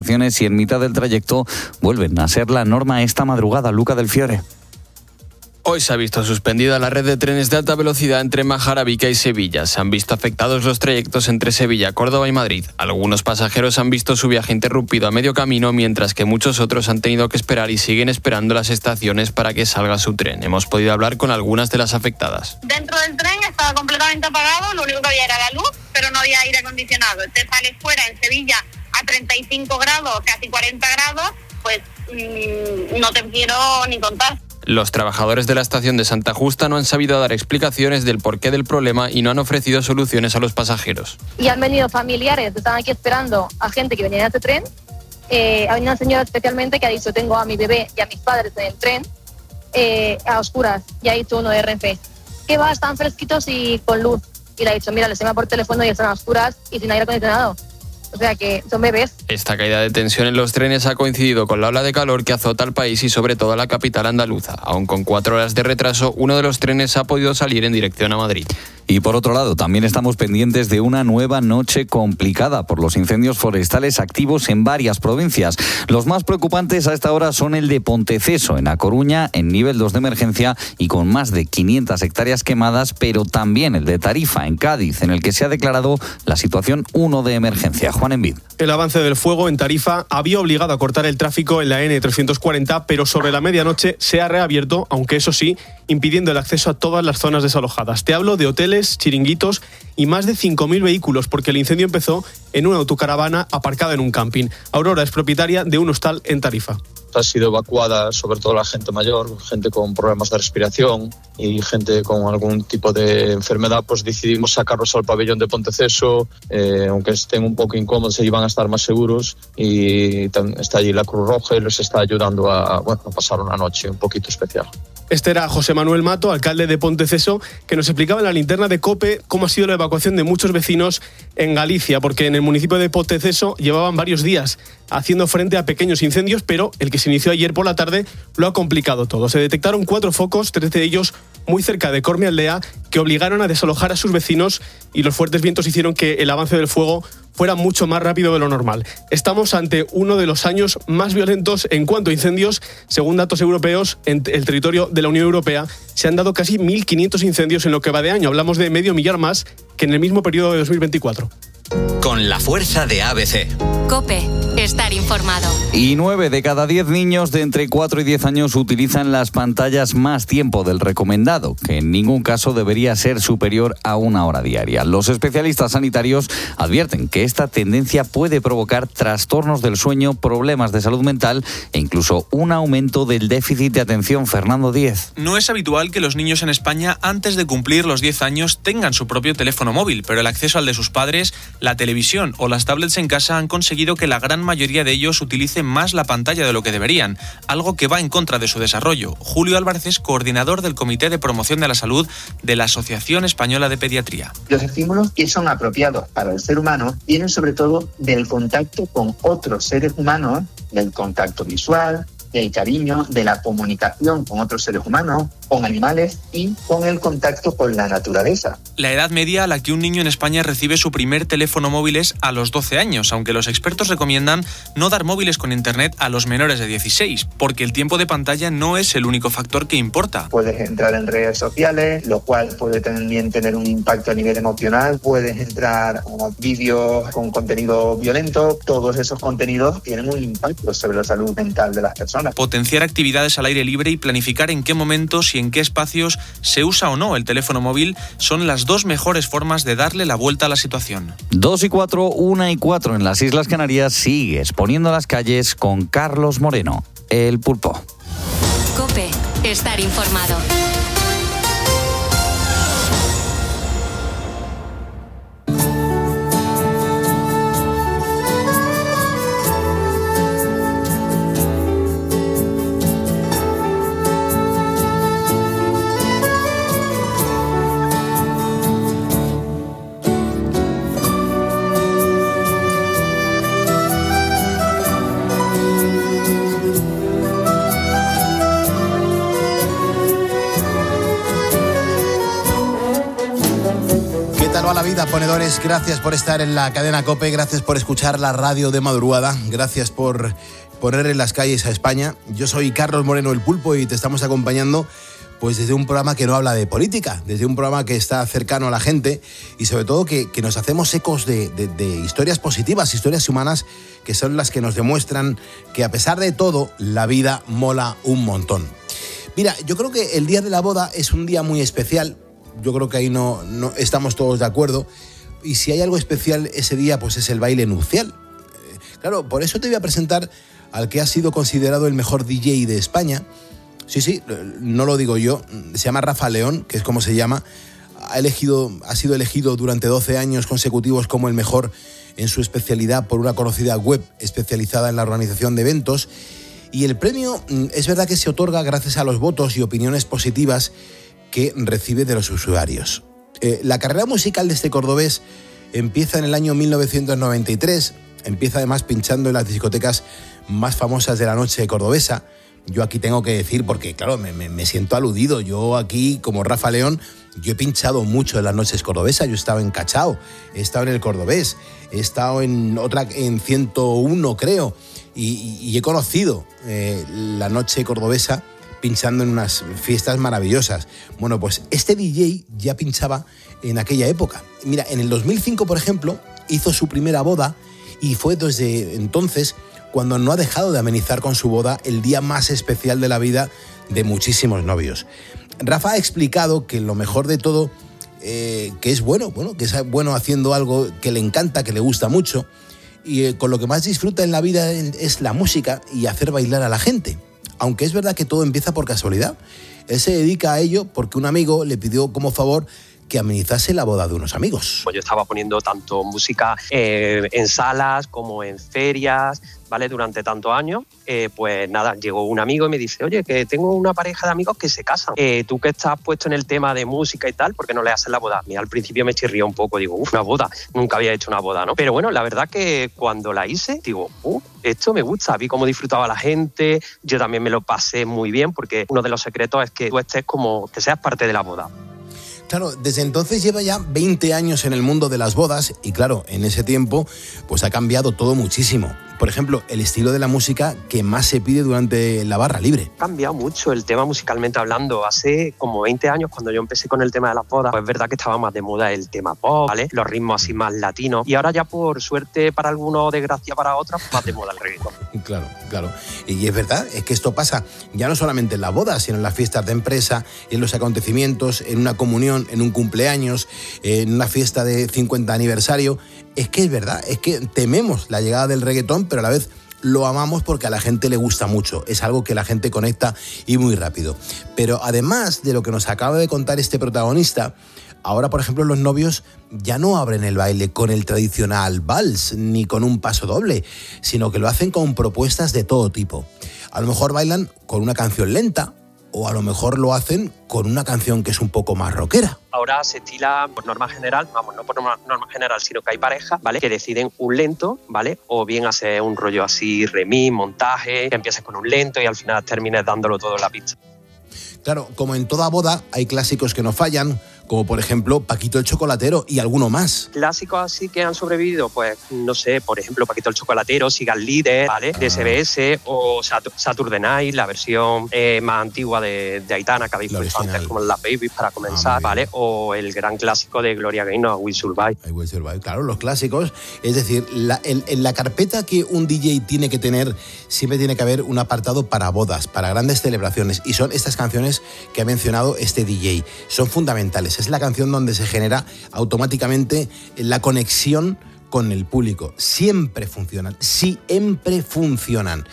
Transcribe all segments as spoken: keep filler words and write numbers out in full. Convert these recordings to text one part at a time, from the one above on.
y en mitad del trayecto vuelven a ser la norma esta madrugada. Luca del Fiore. Hoy se ha visto suspendida la red de trenes de alta velocidad entre Majarabica y Sevilla. Se han visto afectados los trayectos entre Sevilla, Córdoba y Madrid. Algunos pasajeros han visto su viaje interrumpido a medio camino, mientras que muchos otros han tenido que esperar y siguen esperando las estaciones para que salga su tren. Hemos podido hablar con algunas de las afectadas. Dentro del tren estaba completamente apagado, lo único que había era la luz, pero no había aire acondicionado. Te sales fuera en Sevilla a treinta y cinco grados, casi cuarenta grados, pues mmm, no te quiero ni contar. Los trabajadores de la estación de Santa Justa no han sabido dar explicaciones del porqué del problema y no han ofrecido soluciones a los pasajeros. Y han venido familiares, estaban aquí esperando a gente que venía en este tren. Eh, hay una señora especialmente que ha dicho: tengo a mi bebé y a mis padres en el tren eh, a oscuras. Y ha dicho uno de Renfe: ¿qué va? Están fresquitos y con luz. Y le ha dicho: mira, les llama por teléfono y están a oscuras y sin aire acondicionado. O sea que son bebés. Esta caída de tensión en los trenes ha coincidido con la ola de calor que azota al país y sobre todo a la capital andaluza. Aún con cuatro horas de retraso, uno de los trenes ha podido salir en dirección a Madrid. Y por otro lado, también estamos pendientes de una nueva noche complicada por los incendios forestales activos en varias provincias. Los más preocupantes a esta hora son el de Ponteceso, en A Coruña, en nivel dos de emergencia y con más de quinientas hectáreas quemadas, pero también el de Tarifa, en Cádiz, en el que se ha declarado la situación uno de emergencia. Juan Envid. El avance del fuego en Tarifa había obligado a cortar el tráfico en la ene trescientos cuarenta, pero sobre la medianoche se ha reabierto, aunque eso sí, impidiendo el acceso a todas las zonas desalojadas. Te hablo de hoteles, chiringuitos y más de cinco mil vehículos, porque el incendio empezó en una autocaravana aparcada en un camping. Aurora es propietaria de un hostal en Tarifa. Ha sido evacuada sobre todo la gente mayor, gente con problemas de respiración y gente con algún tipo de enfermedad. Pues decidimos sacarlos al pabellón de Ponteceso, eh, aunque estén un poco incómodos, ellos van a estar más seguros, y está allí la Cruz Roja y les está ayudando a, bueno, a pasar una noche un poquito especial. Este era José Manuel Mato, alcalde de Ponteceso, que nos explicaba en la linterna de COPE cómo ha sido la evacuación de muchos vecinos en Galicia, porque en el municipio de Ponteceso llevaban varios días haciendo frente a pequeños incendios, pero el que se inició ayer por la tarde lo ha complicado todo. Se detectaron cuatro focos, tres de ellos muy cerca de Cormealdea, que obligaron a desalojar a sus vecinos, y los fuertes vientos hicieron que el avance del fuego fuera mucho más rápido de lo normal. Estamos ante uno de los años más violentos en cuanto a incendios. Según datos europeos, en el territorio de la Unión Europea se han dado casi mil quinientos incendios en lo que va de año. Hablamos de medio millar más que en el mismo periodo de dos mil veinticuatro. Con la fuerza de A B C. COPE. Estar informado. Y nueve de cada diez niños de entre cuatro y diez años utilizan las pantallas más tiempo del recomendado, que en ningún caso debería ser superior a una hora diaria. Los especialistas sanitarios advierten que esta tendencia puede provocar trastornos del sueño, problemas de salud mental e incluso un aumento del déficit de atención. Fernando Díez. No es habitual que los niños en España, antes de cumplir los diez años, tengan su propio teléfono móvil, pero el acceso al de sus padres, la televisión o las tablets en casa han conseguido que la gran mayoría de ellos utilicen más la pantalla de lo que deberían, algo que va en contra de su desarrollo. Julio Álvarez es coordinador del Comité de Promoción de la Salud de la Asociación Española de Pediatría. Los estímulos que son apropiados para el ser humano vienen sobre todo del contacto con otros seres humanos, del contacto visual, del cariño, de la comunicación con otros seres humanos, con animales y con el contacto con la naturaleza. La edad media a la que un niño en España recibe su primer teléfono móvil es a los doce años, aunque los expertos recomiendan no dar móviles con internet a los menores de dieciséis, porque el tiempo de pantalla no es el único factor que importa. Puedes entrar en redes sociales, lo cual puede también tener un impacto a nivel emocional, puedes entrar a vídeos con contenido violento, todos esos contenidos tienen un impacto sobre la salud mental de las personas. Potenciar actividades al aire libre y planificar en qué momentos y en qué espacios se usa o no el teléfono móvil son las dos mejores formas de darle la vuelta a la situación. Dos y cuatro, una y cuatro en las Islas Canarias. Sigues poniendo las calles con Carlos Moreno, el Pulpo. COPE. Estar informado. va la vida, ponedores? Gracias por estar en la cadena COPE, gracias por escuchar la radio de madrugada, gracias por poner en las calles a España. Yo soy Carlos Moreno el Pulpo y te estamos acompañando pues desde un programa que no habla de política, desde un programa que está cercano a la gente y sobre todo que, que nos hacemos ecos de, de, de historias positivas, historias humanas que son las que nos demuestran que a pesar de todo la vida mola un montón. Mira, yo creo que el día de la boda es un día muy especial, yo creo que ahí no, no estamos todos de acuerdo y si hay algo especial ese día pues es el baile nupcial. Eh, claro, por eso te voy a presentar al que ha sido considerado el mejor D J de España. Sí, sí, no lo digo yo, se llama Rafa León, que es como se llama, ha, elegido, ha sido elegido durante doce años consecutivos como el mejor en su especialidad por una conocida web especializada en la organización de eventos y el premio es verdad que se otorga gracias a los votos y opiniones positivas que recibe de los usuarios. Eh, la carrera musical de este cordobés empieza en el año mil novecientos noventa y tres, empieza además pinchando en las discotecas más famosas de la noche cordobesa. Yo aquí tengo que decir, porque claro, me, me, me siento aludido, yo aquí como Rafa León, yo he pinchado mucho en las noches cordobesas, yo he estado en Cachao, he estado en el Cordobés, he estado en otra, en ciento uno creo, y, y, y he conocido eh, la noche cordobesa pinchando en unas fiestas maravillosas. Bueno, pues este D J ya pinchaba en aquella época. Mira, en el dos mil cinco, por ejemplo, hizo su primera boda y fue desde entonces cuando no ha dejado de amenizar con su boda el día más especial de la vida de muchísimos novios. Rafa ha explicado que lo mejor de todo, eh, que es bueno, bueno, que es bueno haciendo algo que le encanta, que le gusta mucho, y eh, con lo que más disfruta en la vida es la música y hacer bailar a la gente. Aunque es verdad que todo empieza por casualidad. Él se dedica a ello porque un amigo le pidió como favor que amenizase la boda de unos amigos. Pues yo estaba poniendo tanto música eh, en salas como en ferias, ¿vale? Durante tantos años, eh, pues nada, llegó un amigo y me dice, oye, que tengo una pareja de amigos que se casan. Eh, tú que estás puesto en el tema de música y tal, ¿por qué no le haces la boda? Y al principio me chirrió un poco, digo, uff, una boda, nunca había hecho una boda, ¿no? Pero bueno, la verdad que cuando la hice, digo, uff, esto me gusta, vi cómo disfrutaba la gente, yo también me lo pasé muy bien, porque uno de los secretos es que tú estés como, que seas parte de la boda. Claro, desde entonces lleva ya veinte años en el mundo de las bodas y claro, en ese tiempo pues ha cambiado todo muchísimo. Por ejemplo, el estilo de la música que más se pide durante la barra libre. Ha cambiado mucho el tema musicalmente hablando. Hace como veinte años, cuando yo empecé con el tema de las bodas, pues es verdad que estaba más de moda el tema pop, ¿vale? Los ritmos así más latinos. Y ahora ya por suerte para algunos, desgracia para otros, más de moda el reggaetón. Claro, claro. Y es verdad, es que esto pasa ya no solamente en las bodas, sino en las fiestas de empresa, en los acontecimientos, en una comunión, en un cumpleaños, en una fiesta de cincuenta aniversario. Es que es verdad, es que tememos la llegada del reggaetón, pero a la vez lo amamos porque a la gente le gusta mucho. Es algo que la gente conecta y muy rápido. Pero además de lo que nos acaba de contar este protagonista, ahora, por ejemplo, los novios ya no abren el baile con el tradicional vals ni con un paso doble, sino que lo hacen con propuestas de todo tipo. A lo mejor bailan con una canción lenta o a lo mejor lo hacen con una canción que es un poco más rockera. Ahora se estila por norma general, vamos, no por norma, norma general, sino que hay parejas, ¿vale?, que deciden un lento, ¿vale?, o bien hacer un rollo así, remix, montaje, que empieces con un lento y al final termines dándolo todo en la pista. Claro, como en toda boda, hay clásicos que no fallan, como por ejemplo Paquito el Chocolatero y alguno más. Clásicos así que han sobrevivido, pues no sé, por ejemplo Paquito el Chocolatero, Sigan Líder, ¿vale?, de S B S, o Saturday Night, la versión eh, más antigua de, de Aitana, que habéis puesto antes, como Las Babies para comenzar, ah, ¿vale?, o el gran clásico de Gloria Gaynor, I Will Survive. I Will Survive, claro, los clásicos. Es decir, la, en, en la carpeta que un D J tiene que tener, siempre tiene que haber un apartado para bodas, para grandes celebraciones, y son estas canciones que ha mencionado este D J. Son fundamentales. Es la canción donde se genera automáticamente la conexión con el público. Siempre funcionan, siempre funcionan.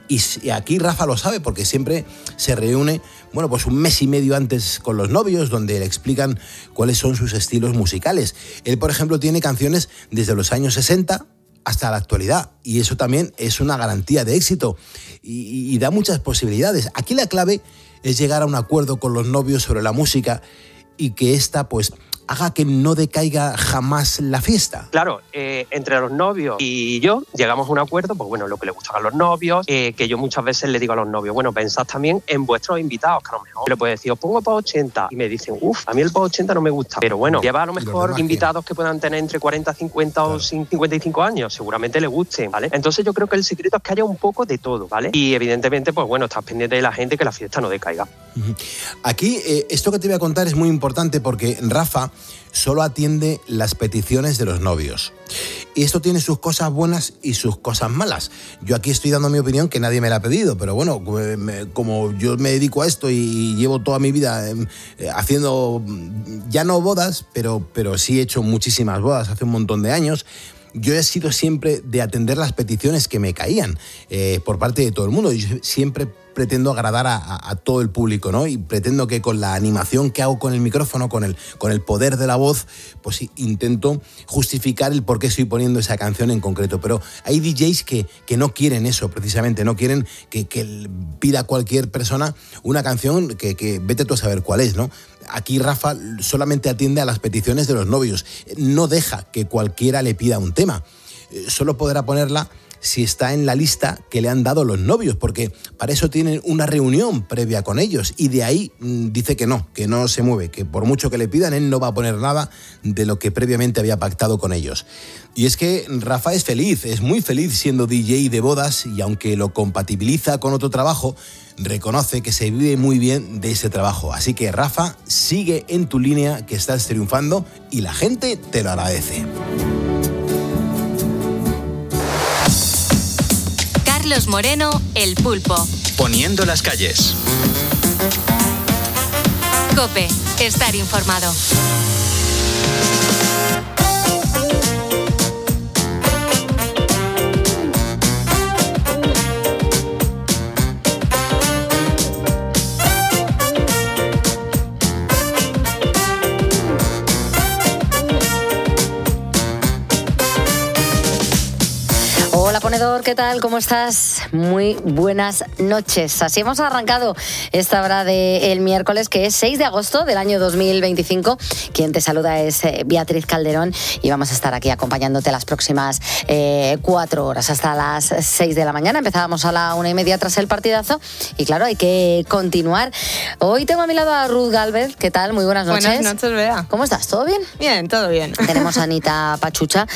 Y aquí Rafa lo sabe porque siempre se reúne, bueno, pues un mes y medio antes con los novios, donde le explican cuáles son sus estilos musicales. Él, por ejemplo, tiene canciones desde los años sesenta hasta la actualidad, y eso también es una garantía de éxito y, y da muchas posibilidades. Aquí la clave es llegar a un acuerdo con los novios sobre la música y que ésta pues haga que no decaiga jamás la fiesta. Claro, eh, entre los novios y yo llegamos a un acuerdo, pues bueno, lo que le gusta a los novios, eh, que yo muchas veces le digo a los novios, bueno, pensad también en vuestros invitados, que a lo mejor le puedo decir, os pongo para ochenta, y me dicen, uff, a mí el para ochenta no me gusta, pero bueno, lleva a lo mejor invitados que puedan tener entre cuarenta, cincuenta claro. o cincuenta y cinco años, seguramente le gusten, ¿vale? Entonces yo creo que el secreto es que haya un poco de todo, ¿vale? Y evidentemente, pues bueno, estás pendiente de la gente, que la fiesta no decaiga. Aquí, eh, esto que te voy a contar es muy importante porque Rafa solo atiende las peticiones de los novios. Y esto tiene sus cosas buenas y sus cosas malas. Yo aquí estoy dando mi opinión, que nadie me la ha pedido, pero bueno, como yo me dedico a esto y llevo toda mi vida haciendo, ya no bodas, pero, pero sí he hecho muchísimas bodas hace un montón de años. Yo he sido siempre de atender las peticiones que me caían eh, por parte de todo el mundo. Yo siempre pretendo agradar a, a, a todo el público, ¿no? Y pretendo que con la animación que hago con el micrófono, con el, con el poder de la voz, pues intento justificar el por qué estoy poniendo esa canción en concreto. Pero hay D Js que, que no quieren eso, precisamente, no quieren que, que pida a cualquier persona una canción que, que vete tú a saber cuál es, ¿no? Aquí Rafa solamente atiende a las peticiones de los novios, no deja que cualquiera le pida un tema, solo podrá ponerla si está en la lista que le han dado los novios, porque para eso tienen una reunión previa con ellos y de ahí mmm, dice que no, que no se mueve, que por mucho que le pidan, él no va a poner nada de lo que previamente había pactado con ellos. Y es que Rafa es feliz, es muy feliz siendo D J de bodas y aunque lo compatibiliza con otro trabajo, reconoce que se vive muy bien de ese trabajo. Así que Rafa, sigue en tu línea, que estás triunfando y la gente te lo agradece. Carlos Moreno, El Pulpo. Poniendo las calles. COPE, estar informado. Hola ponedor, ¿qué tal? ¿Cómo estás? Muy buenas noches. Así hemos arrancado esta hora del miércoles, que es seis de agosto del año dos mil veinticinco. Quien te saluda es Beatriz Calderón y vamos a estar aquí acompañándote las próximas eh, cuatro horas hasta las seis de la mañana. Empezábamos a la una y media tras el partidazo y claro, hay que continuar. Hoy tengo a mi lado a Ruth Galvez. ¿Qué tal? Muy buenas noches. Buenas noches, Bea. ¿Cómo estás? ¿Todo bien? Bien, todo bien. Tenemos a Anita Pachucha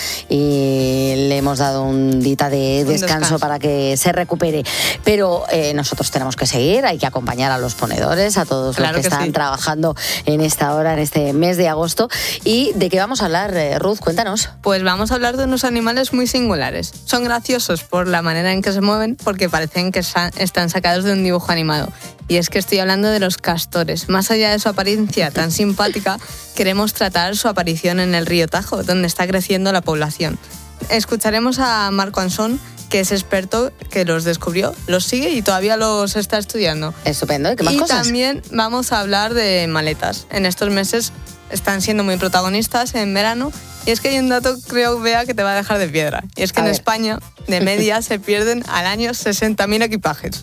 y le hemos dado un dita de descanso, descanso para que se recupere. Pero eh, nosotros tenemos que seguir, hay que acompañar a los ponedores, a todos claro los que, que están sí. trabajando en esta hora, en este mes de agosto. ¿Y de qué vamos a hablar, eh, Ruth? Cuéntanos. Pues vamos a hablar de unos animales muy singulares. Son graciosos por la manera en que se mueven, porque parecen que están sacados de un dibujo animado. Y es que estoy hablando de los castores. Más allá de su apariencia tan simpática, queremos tratar su aparición en el río Tajo, donde está creciendo la población. Escucharemos a Marco Ansón, que es experto, que los descubrió, los sigue y todavía los está estudiando. Estupendo. ¿Y qué más y cosas? También vamos a hablar de maletas. En estos meses están siendo muy protagonistas en verano. Y es que hay un dato, creo, Bea, que te va a dejar de piedra. Y es que a en ver. España, de media, se pierden al año sesenta mil equipajes.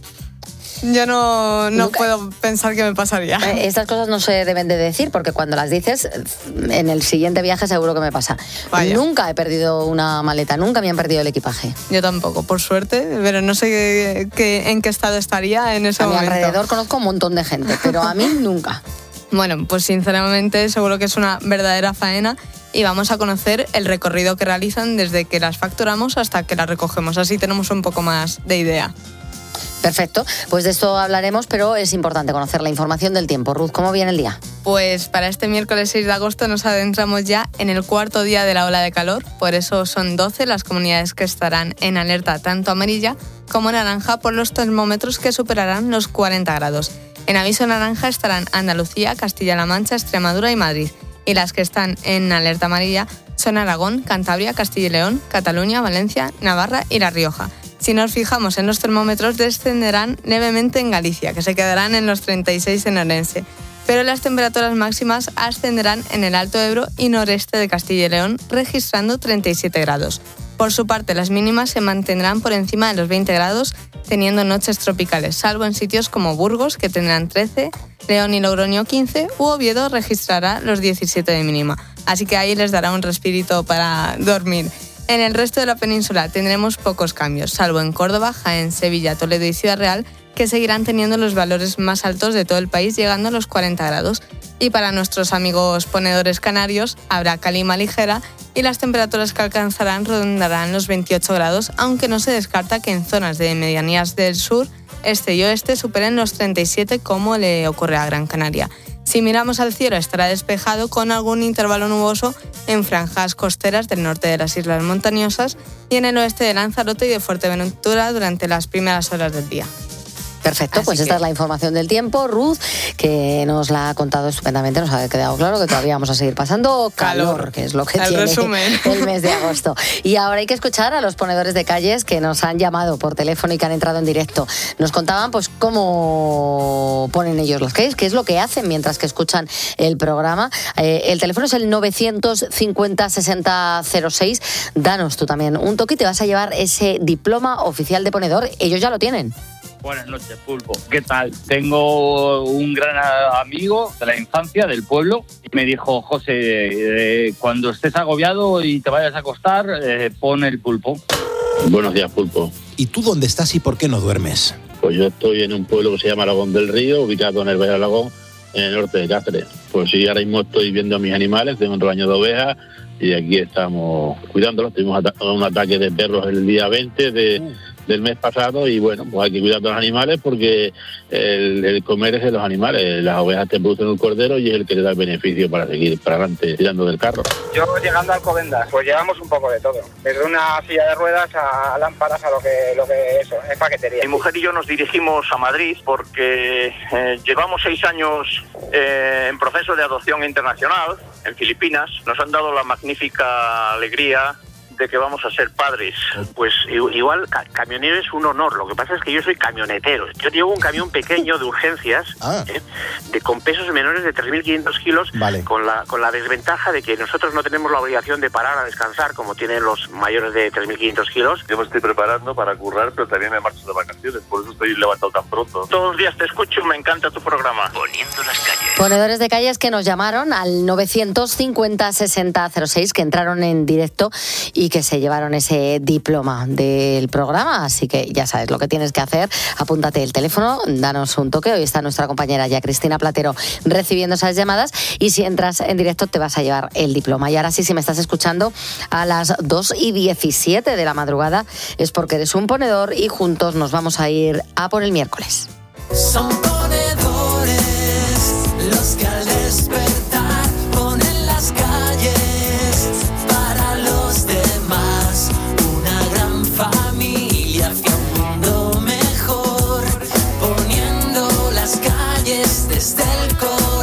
Yo no, no puedo pensar qué me pasaría. Estas cosas no se deben de decir porque cuando las dices, en el siguiente viaje seguro que me pasa. Vaya. Nunca he perdido una maleta, nunca me han perdido el equipaje. Yo tampoco, por suerte, pero no sé qué, qué, en qué estado estaría en ese a momento. A mi alrededor conozco un montón de gente, pero a mí nunca. Bueno, pues sinceramente seguro que es una verdadera faena y vamos a conocer el recorrido que realizan desde que las facturamos hasta que las recogemos. Así tenemos un poco más de idea. Perfecto, pues de esto hablaremos, pero es importante conocer la información del tiempo. Ruth, ¿cómo viene el día? Pues para este miércoles seis de agosto nos adentramos ya en el cuarto día de la ola de calor, por eso son doce las comunidades que estarán en alerta tanto amarilla como naranja por los termómetros que superarán los cuarenta grados. En aviso naranja estarán Andalucía, Castilla-La Mancha, Extremadura y Madrid, y las que están en alerta amarilla son Aragón, Cantabria, Castilla y León, Cataluña, Valencia, Navarra y La Rioja. Si nos fijamos en los termómetros, descenderán levemente en Galicia, que se quedarán en los treinta y seis en Orense. Pero las temperaturas máximas ascenderán en el Alto Ebro y noreste de Castilla y León, registrando treinta y siete grados. Por su parte, las mínimas se mantendrán por encima de los veinte grados, teniendo noches tropicales, salvo en sitios como Burgos, que tendrán trece, León y Logroño quince, u Oviedo registrará los diecisiete de mínima. Así que ahí les dará un respirito para dormir. En el resto de la península tendremos pocos cambios, salvo en Córdoba, Jaén, Sevilla, Toledo y Ciudad Real, que seguirán teniendo los valores más altos de todo el país, llegando a los cuarenta grados. Y para nuestros amigos ponedores canarios, habrá calima ligera y las temperaturas que alcanzarán rondarán los veintiocho grados, aunque no se descarta que en zonas de medianías del sur, este y oeste superen los treinta y siete, como le ocurre a Gran Canaria. Si miramos al cielo, estará despejado con algún intervalo nuboso en franjas costeras del norte de las islas montañosas y en el oeste de Lanzarote y de Fuerteventura durante las primeras horas del día. Perfecto, pues Así esta que... es la información del tiempo, Ruth, que nos la ha contado estupendamente, nos ha quedado claro que todavía vamos a seguir pasando calor, calor que es lo que el tiene resumen. el mes de agosto. Y ahora hay que escuchar a los ponedores de calles que nos han llamado por teléfono y que han entrado en directo. Nos contaban pues cómo ponen ellos las calles, qué es lo que hacen mientras que escuchan el programa. Eh, el teléfono es el novecientos cincuenta sesenta cero seis. Danos tú también un toque y te vas a llevar ese diploma oficial de ponedor. Ellos ya lo tienen. Buenas noches, Pulpo. ¿Qué tal? Tengo un gran amigo de la infancia, del pueblo, y me dijo, José, eh, cuando estés agobiado y te vayas a acostar, eh, pon el Pulpo. Buenos días, Pulpo. ¿Y tú dónde estás y por qué no duermes? Pues yo estoy en un pueblo que se llama Aragón del Río, ubicado en el Valle de Aragón, en el norte de Cáceres. Pues sí, ahora mismo estoy viendo a mis animales, tengo un rebaño de ovejas y aquí estamos cuidándolos. Tuvimos un ataque de perros el día veinte de... Uh. del mes pasado y bueno, pues hay que cuidar de los animales porque el, el comer es de los animales. Las ovejas te producen un cordero y es el que te da el beneficio para seguir para adelante tirando del carro. Yo llegando a Alcobendas, pues llevamos un poco de todo, desde una silla de ruedas a lámparas a lo que lo que eso, es paquetería. Mi mujer y yo nos dirigimos a Madrid porque eh, llevamos seis años eh, en proceso de adopción internacional en Filipinas. Nos han dado la magnífica alegría de que vamos a ser padres. Pues igual ca- camionero es un honor, lo que pasa es que yo soy camionetero. Yo llevo un camión pequeño de urgencias, ah. ¿eh? de con pesos menores de tres mil quinientos kilos, vale. con la con la desventaja de que nosotros no tenemos la obligación de parar a descansar como tienen los mayores de tres mil quinientos kilos. Yo me estoy preparando para currar, pero también me marcho de vacaciones, por eso estoy levantado tan pronto. Todos los días te escucho, me encanta tu programa. Poniendo las calles. Ponedores de calles que nos llamaron al novecientos cincuenta sesenta cero seis, que entraron en directo y y que se llevaron ese diploma del programa, así que ya sabes lo que tienes que hacer, apúntate el teléfono, danos un toque, hoy está nuestra compañera ya Cristina Platero recibiendo esas llamadas y si entras en directo te vas a llevar el diploma. Y ahora sí, si me estás escuchando a las dos y diecisiete de la madrugada es porque eres un ponedor y juntos nos vamos a ir a por el miércoles. Son ponedores los que al despertar ponen las calles para los demás, una gran familia hacia un mundo mejor, poniendo las calles desde el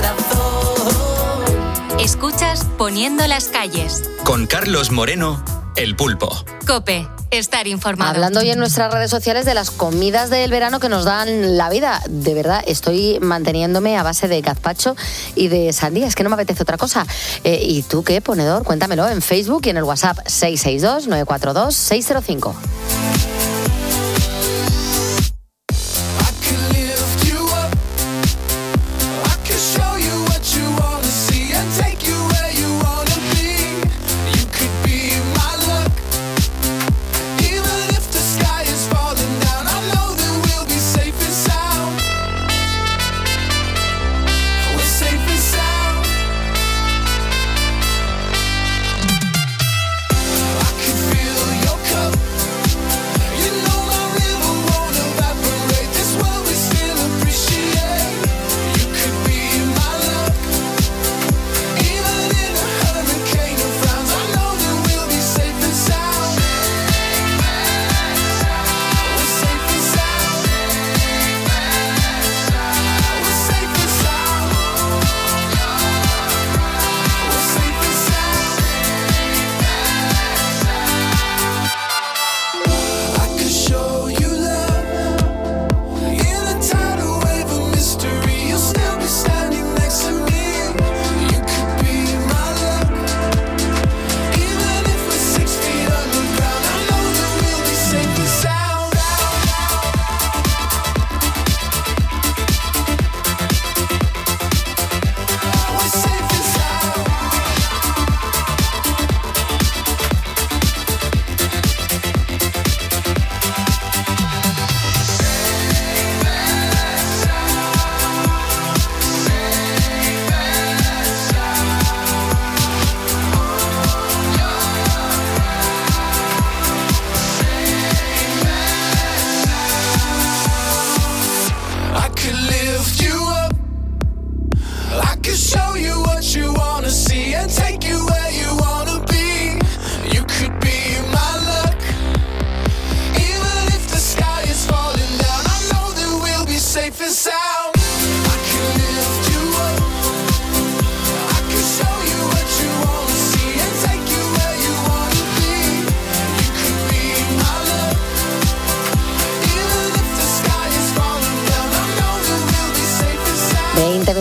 corazón. Escuchas Poniendo las calles con Carlos Moreno, El Pulpo. COPE. Estar informado. Hablando hoy en nuestras redes sociales de las comidas del verano que nos dan la vida. De verdad, estoy manteniéndome a base de gazpacho y de sandía. Es que no me apetece otra cosa. Eh, ¿Y tú qué, ponedor? Cuéntamelo en Facebook y en el WhatsApp seis seis dos, nueve cuatro dos, seis cero cinco.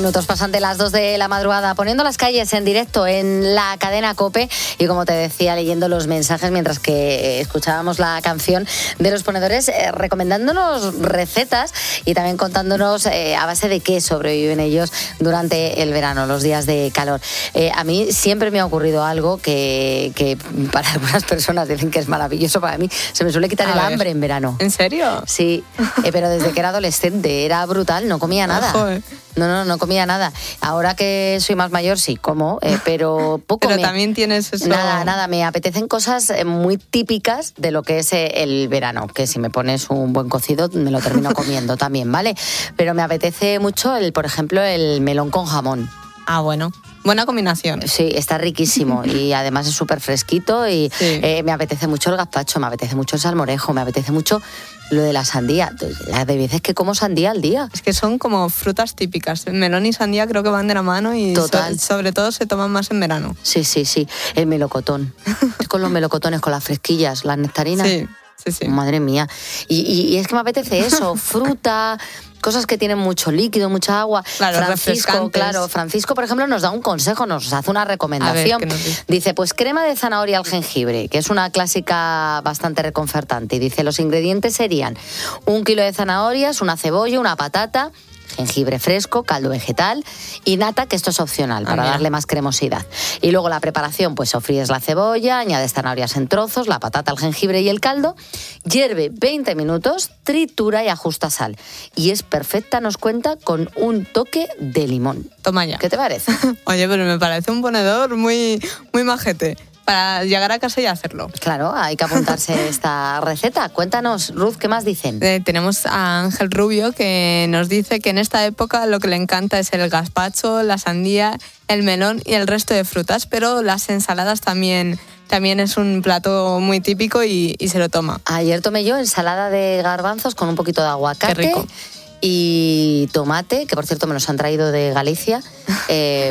minutos pasan de las dos de la madrugada, poniendo las calles en directo en la cadena COPE y, como te decía, leyendo los mensajes mientras que escuchábamos la canción de los ponedores, eh, recomendándonos recetas y también contándonos eh, a base de qué sobreviven ellos durante el verano, los días de calor. Eh, a mí siempre me ha ocurrido algo que, que para algunas personas dicen que es maravilloso, para mí se me suele quitar A el ver. hambre en verano. ¿En serio? Sí, eh, pero desde que era adolescente era brutal, no comía nada. Ojo, eh. No, no, no comía nada. Ahora que soy más mayor sí como, eh, pero poco. Pero me- también tienes eso... Nada, nada, me apetecen cosas eh, muy típicas de lo que es eh, el verano, que si me pones un buen cocido me lo termino comiendo también, ¿vale? Pero me apetece mucho, el, por ejemplo, el melón con jamón. Ah, bueno. Buena combinación. Sí, está riquísimo y además es súper fresquito y eh, me apetece mucho el gazpacho, me apetece mucho el salmorejo, me apetece mucho lo de la sandía. Las de veces que como sandía al día. Es que son como frutas típicas. Melón y sandía creo que van de la mano y Total. so- sobre todo se toman más en verano. Sí, sí, sí. El melocotón. Con los melocotones, con las fresquillas, las nectarinas. Sí, sí, sí. Madre mía. Y, y- y es que me apetece eso, fruta, cosas que tienen mucho líquido, mucha agua. Claro, Francisco, refrescantes. claro, Francisco, por ejemplo, nos da un consejo, nos hace una recomendación. A ver, ¿qué nos dice? Dice, pues crema de zanahoria al jengibre, que es una clásica bastante reconfortante. Y dice, los ingredientes serían un kilo de zanahorias, una cebolla, una patata, jengibre fresco, caldo vegetal y nata, que esto es opcional Ah, para mira. darle más cremosidad. Y luego la preparación, pues sofríes la cebolla, añades zanahorias en trozos, la patata, el jengibre y el caldo, hierve veinte minutos, tritura y ajusta sal. Y es perfecta, nos cuenta, con un toque de limón. Toma ya. ¿Qué te parece? Oye, pero me parece un ponedor muy, muy majete para llegar a casa y hacerlo. Claro, hay que apuntarse esta receta. Cuéntanos, Ruth, ¿qué más dicen? Eh, tenemos a Ángel Rubio que nos dice que en esta época lo que le encanta es el gazpacho, la sandía, el melón y el resto de frutas, pero las ensaladas también, también es un plato muy típico y, y se lo toma. Ayer tomé yo ensalada de garbanzos con un poquito de aguacate. Qué rico. Y tomate, que por cierto me los han traído de Galicia, eh,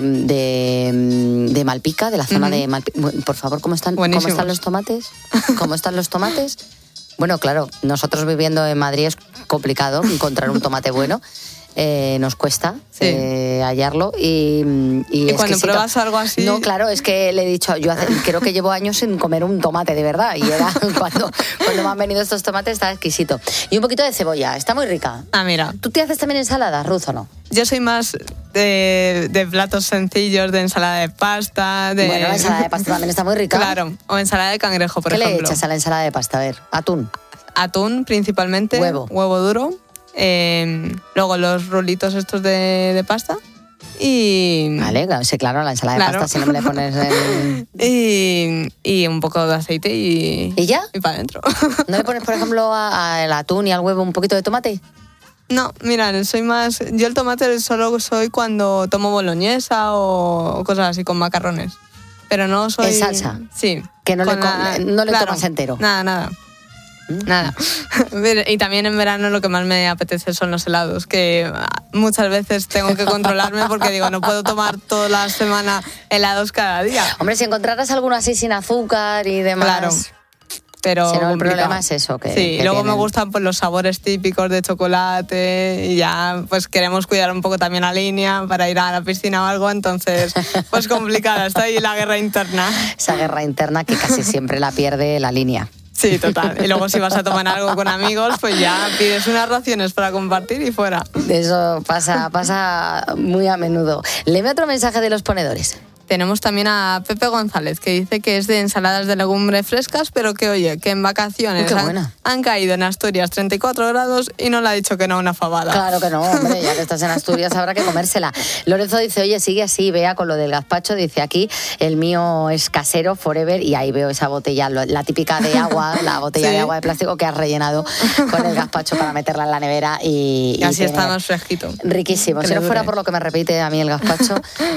de, de Malpica, de la zona Ujú. de Malpica. Por favor, ¿cómo están, ¿cómo Buenísimos. están los tomates? ¿Cómo están los tomates? Bueno, claro, nosotros viviendo en Madrid es complicado encontrar un tomate bueno. Eh, nos cuesta Sí. eh, hallarlo y, y, Y cuando exquisito. pruebas algo así... No, claro, es que le he dicho, yo hace- creo que llevo años sin comer un tomate de verdad y era cuando, cuando me han venido estos tomates está exquisito. Y un poquito de cebolla, está muy rica. Ah, mira. ¿Tú te haces también ensaladas, Ruth, o no? Yo soy más de, de platos sencillos, de ensalada de pasta, de... Bueno, la ensalada de pasta también está muy rica. Claro, o ensalada de cangrejo, por ¿Qué ejemplo. le echas a la ensalada de pasta? A ver, atún. Atún principalmente. Huevo. Huevo duro. eh, luego los rolitos estos de, de pasta. Y... Vale, claro, sí, claro, la ensalada Claro. de pasta si no me le pones el... Y, y un poco de aceite y... ¿Y ya? Y para adentro. ¿No le pones, por ejemplo, a- al atún y al huevo un poquito de tomate? No, mira, soy más... Yo el tomate solo soy cuando tomo boloñesa o, o cosas así con macarrones. Pero no soy... ¿En salsa? Sí. Que no le con co- la- no le claro, tomas entero. Nada, nada. Nada. Pero- Y también en verano lo que más me apetece son los helados, que ah, muchas veces tengo que controlarme porque digo, no puedo tomar toda la semana helados cada día. Hombre, si encontraras alguno así sin azúcar y demás... Claro. Pero Si no, el complicado. problema es eso, que- sí, que luego me tienen. gustan pues los sabores típicos de chocolate y ya pues queremos cuidar un poco también la línea para ir a la piscina o algo, entonces pues complicada, está ahí la guerra interna. Esa guerra interna que casi siempre la pierde la línea. Sí, total. Y luego si vas a tomar algo con amigos, pues ya pides unas raciones para compartir y fuera. Eso pasa, pasa muy a menudo. Léeme otro mensaje de los ponedores. Tenemos también a Pepe González, que dice que es de ensaladas de legumbres frescas, pero que oye, que en vacaciones Uy, qué han, buena. han caído en Asturias treinta y cuatro grados y no le ha dicho que no a una fabada. Claro que no, hombre, ya que estás en Asturias habrá que comérsela. Lorenzo dice, oye, sigue así, vea con lo del gazpacho, dice aquí, el mío es casero, forever, y ahí veo esa botella, lo- la típica de agua, la botella Sí. de agua de plástico que has rellenado con el gazpacho para meterla en la nevera y... Y así tener- está más fresquito. Riquísimo. Que Si le no fuera dure. por lo que me repite a mí el gazpacho,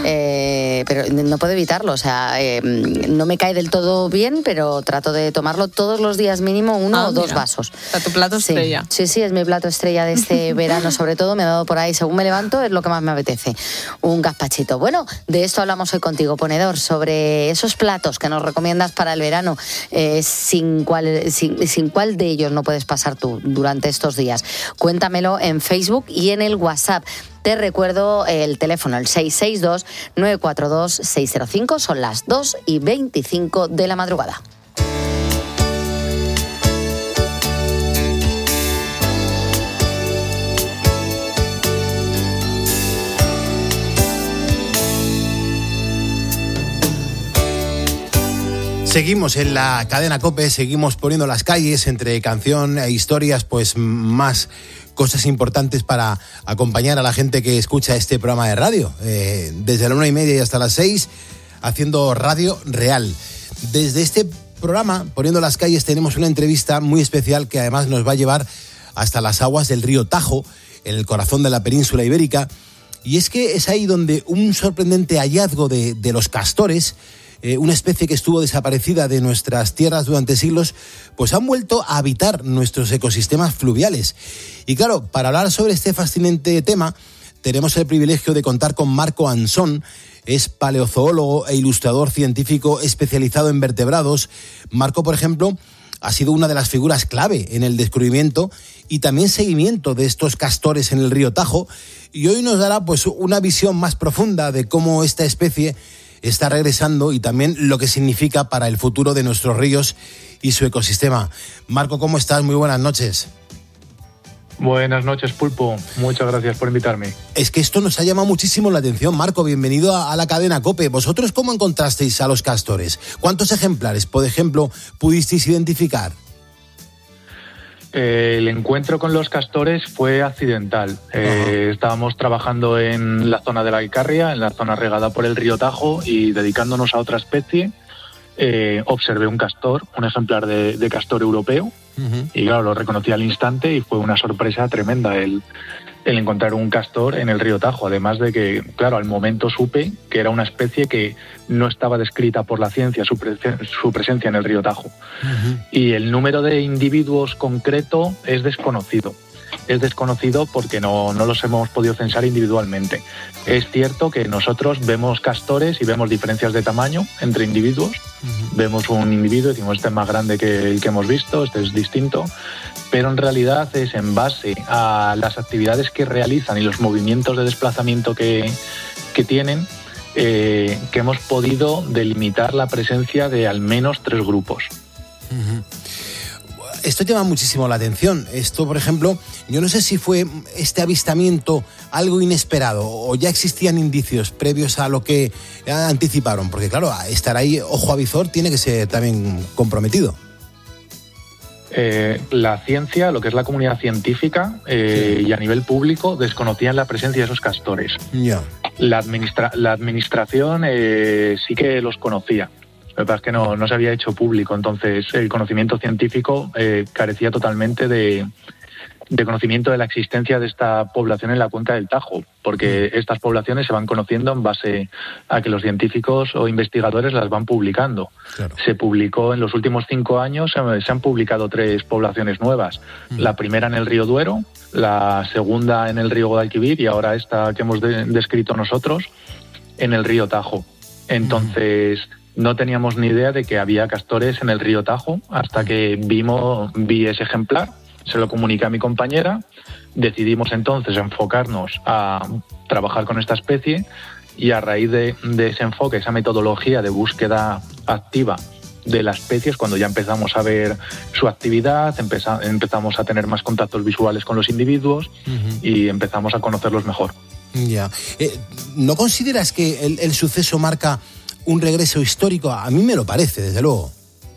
eh, pero no puedo evitarlo. O sea, eh, no me cae del todo bien, pero trato de tomarlo todos los días mínimo uno Ah, o dos mira. vasos. O sea, tu plato Sí. estrella. Sí, sí, es mi plato estrella de este verano, sobre todo. Me ha dado por ahí, según me levanto, es lo que más me apetece. Un gazpachito. Bueno, de esto hablamos hoy contigo, ponedor, sobre esos platos que nos recomiendas para el verano, eh, sin, cuál, sin, sin cuál de ellos no puedes pasar tú durante estos días. Cuéntamelo en Facebook y en el WhatsApp. Te recuerdo el teléfono, el seis seis dos, nueve cuatro dos, seis cero cinco, son las dos y veinticinco de la madrugada. Seguimos en la cadena COPE, seguimos poniendo las calles entre canción e historias, pues más cosas importantes para acompañar a la gente que escucha este programa de radio. Eh, desde la una y media y hasta las seis, haciendo radio real. Desde este programa, Poniendo las calles, tenemos una entrevista muy especial que además nos va a llevar hasta las aguas del río Tajo, en el corazón de la península ibérica. Y es que es ahí donde un sorprendente hallazgo de, de los castores, Eh, una especie que estuvo desaparecida de nuestras tierras durante siglos, pues han vuelto a habitar nuestros ecosistemas fluviales. Y claro, para hablar sobre este fascinante tema, tenemos el privilegio de contar con Marco Ansón. Es paleozoólogo e ilustrador científico especializado en vertebrados. Marco, por ejemplo, ha sido una de las figuras clave en el descubrimiento y también seguimiento de estos castores en el río Tajo. Y hoy nos dará pues una visión más profunda de cómo esta especie está regresando y también lo que significa para el futuro de nuestros ríos y su ecosistema. Marco, ¿cómo estás? Muy buenas noches. Buenas noches, Pulpo. Muchas gracias por invitarme. Es que esto nos ha llamado muchísimo la atención, Marco. Bienvenido a, a la cadena COPE. ¿Vosotros cómo encontrasteis a los castores? ¿Cuántos ejemplares, por ejemplo, pudisteis identificar? Eh, el encuentro con los castores fue accidental. Eh, estábamos trabajando en la zona de la Icarria, en la zona regada por el río Tajo, y dedicándonos a otra especie, eh, observé un castor, un ejemplar de, de castor europeo, uh-huh. y claro, lo reconocí al instante y fue una sorpresa tremenda el, el encontrar un castor en el río Tajo, además de que, claro, al momento supe que era una especie que no estaba descrita por la ciencia, su, pre- su presencia en el río Tajo. Uh-huh. Y el número de individuos concreto es desconocido. Es desconocido porque no, no los hemos podido censar individualmente. Es cierto que nosotros vemos castores y vemos diferencias de tamaño entre individuos. Uh-huh. Vemos un individuo y decimos, este es más grande que el que hemos visto, este es distinto, pero en realidad es en base a las actividades que realizan y los movimientos de desplazamiento que, que tienen, eh, que hemos podido delimitar la presencia de al menos tres grupos. Uh-huh. Esto llama muchísimo la atención. Esto, por ejemplo, yo no sé si fue este avistamiento algo inesperado o ya existían indicios previos a lo que anticiparon, porque claro, estar ahí ojo a visor tiene que ser también comprometido. Eh, la ciencia, lo que es la comunidad científica eh, sí. y a nivel público desconocían la presencia de esos castores. Yeah. La, administra- la administración eh, sí que los conocía. Lo que pasa es que no, no se había hecho público, entonces el conocimiento científico eh, carecía totalmente de, de conocimiento de la existencia de esta población en la cuenca del Tajo, porque estas poblaciones se van conociendo en base a que los científicos o investigadores las van publicando. Claro. Se publicó en los últimos cinco años, se han publicado tres poblaciones nuevas. Mm. La primera en el río Duero, la segunda en el río Guadalquivir y ahora esta que hemos de, descrito nosotros en el río Tajo. Entonces... Mm. No teníamos ni idea de que había castores en el río Tajo hasta que vimos, vi ese ejemplar, se lo comuniqué a mi compañera, decidimos entonces enfocarnos a trabajar con esta especie y a raíz de, de ese enfoque, esa metodología de búsqueda activa de la especie, es cuando ya empezamos a ver su actividad, empeza, empezamos a tener más contactos visuales con los individuos uh-huh. y empezamos a conocerlos mejor. Ya. Eh, ¿No consideras que el, el suceso marca un regreso histórico? A mí me lo parece, desde luego.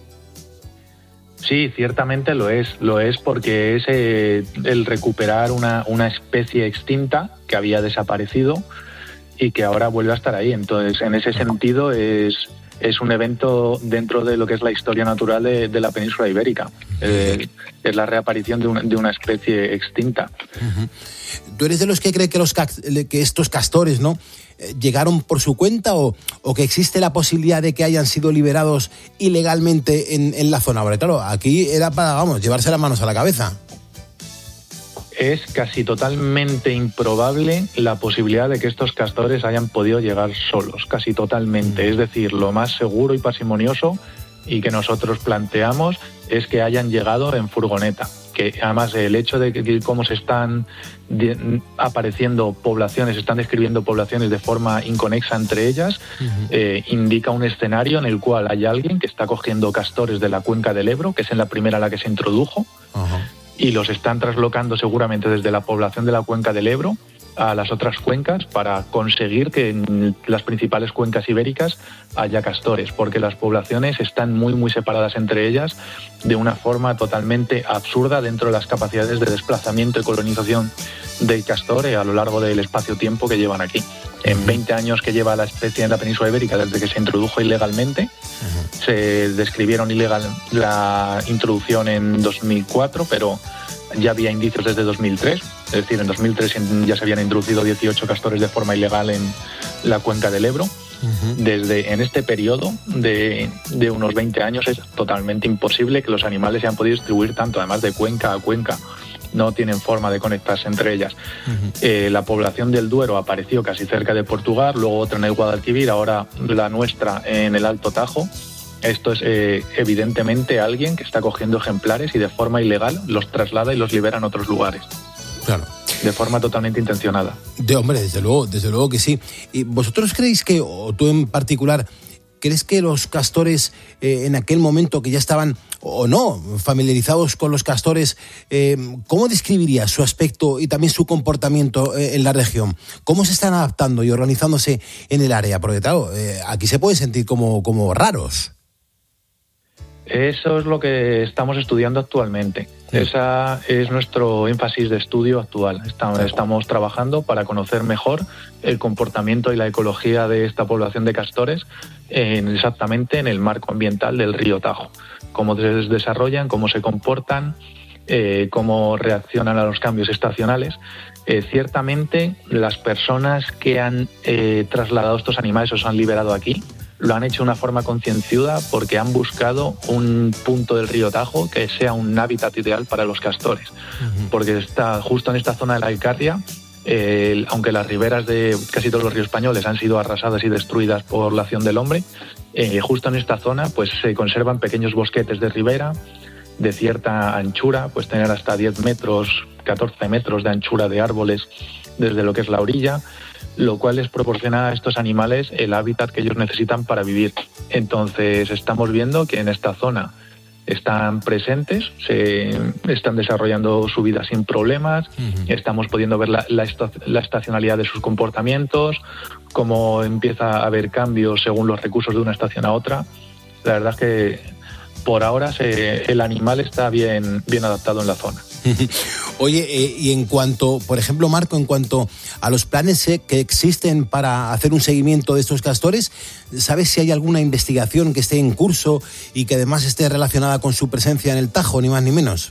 Sí, ciertamente lo es. Lo es porque es eh, el recuperar una, una especie extinta que había desaparecido y que ahora vuelve a estar ahí. Entonces, en ese sentido, es, es un evento dentro de lo que es la historia natural de, de la península ibérica. Eh, es la reaparición de una, de una especie extinta. Uh-huh. ¿Tú eres de los que cree que, los, que estos castores, ¿no?, llegaron por su cuenta o, o que existe la posibilidad de que hayan sido liberados ilegalmente en, en la zona? Porque claro, aquí era para, vamos, llevarse las manos a la cabeza. Es casi totalmente improbable la posibilidad de que estos castores hayan podido llegar solos, casi totalmente. Mm. Es decir, lo más seguro y parsimonioso y que nosotros planteamos es que hayan llegado en furgoneta, que además el hecho de que cómo se están de, apareciendo poblaciones, se están describiendo poblaciones de forma inconexa entre ellas, uh-huh. eh, indica un escenario en el cual hay alguien que está cogiendo castores de la cuenca del Ebro, que es en la primera a la que se introdujo, uh-huh. y los están traslocando seguramente desde la población de la cuenca del Ebro a las otras cuencas para conseguir que en las principales cuencas ibéricas haya castores, porque las poblaciones están muy muy separadas entre ellas de una forma totalmente absurda dentro de las capacidades de desplazamiento y colonización del castor a lo largo del espacio-tiempo que llevan aquí. En veinte años que lleva la especie en la península ibérica, desde que se introdujo ilegalmente, uh-huh. se describieron ilegal la introducción en dos mil cuatro, pero ya había indicios desde dos mil tres, es decir, en dos mil tres ya se habían introducido dieciocho castores de forma ilegal en la cuenca del Ebro. Uh-huh. Desde en este periodo de, de unos veinte años es totalmente imposible que los animales se hayan podido distribuir tanto, además de cuenca a cuenca. No tienen forma de conectarse entre ellas. Uh-huh. Eh, la población del Duero apareció casi cerca de Portugal, luego otra en el Guadalquivir, ahora la nuestra en el Alto Tajo. Esto es eh, evidentemente alguien que está cogiendo ejemplares y de forma ilegal los traslada y los libera en otros lugares. Claro. De forma totalmente intencionada. De hombre, desde luego, desde luego que sí. ¿Y vosotros creéis que, o tú en particular, crees que los castores eh, en aquel momento que ya estaban o no familiarizados con los castores, eh, ¿cómo describirías su aspecto y también su comportamiento eh, en la región? ¿Cómo se están adaptando y organizándose en el área? Porque claro, eh, aquí se puede sentir como, como raros. Eso es lo que estamos estudiando actualmente. Sí. Esa es nuestro énfasis de estudio actual. Estamos, estamos trabajando para conocer mejor el comportamiento y la ecología de esta población de castores en, exactamente en el marco ambiental del río Tajo. Cómo se desarrollan, cómo se comportan, eh, cómo reaccionan a los cambios estacionales. Eh, ciertamente, las personas que han eh, trasladado estos animales o se han liberado aquí lo han hecho de una forma concienciuda porque han buscado un punto del río Tajo que sea un hábitat ideal para los castores. Uh-huh. Porque está justo en esta zona de la Alcarria, eh, aunque las riberas de casi todos los ríos españoles han sido arrasadas y destruidas por la acción del hombre, eh, justo en esta zona pues se conservan pequeños bosquetes de ribera de cierta anchura, pues tener hasta diez metros, catorce metros de anchura de árboles desde lo que es la orilla, lo cual les proporciona a estos animales el hábitat que ellos necesitan para vivir. Entonces estamos viendo que en esta zona están presentes, se están desarrollando su vida sin problemas, uh-huh. estamos pudiendo ver la, la, la estacionalidad de sus comportamientos, cómo empieza a haber cambios según los recursos de una estación a otra. La verdad es que por ahora se, el animal está bien, bien adaptado en la zona. Oye, eh, y en cuanto, por ejemplo, Marco, en cuanto a los planes eh, que existen para hacer un seguimiento de estos castores, ¿sabes si hay alguna investigación que esté en curso y que además esté relacionada con su presencia en el Tajo, ni más ni menos?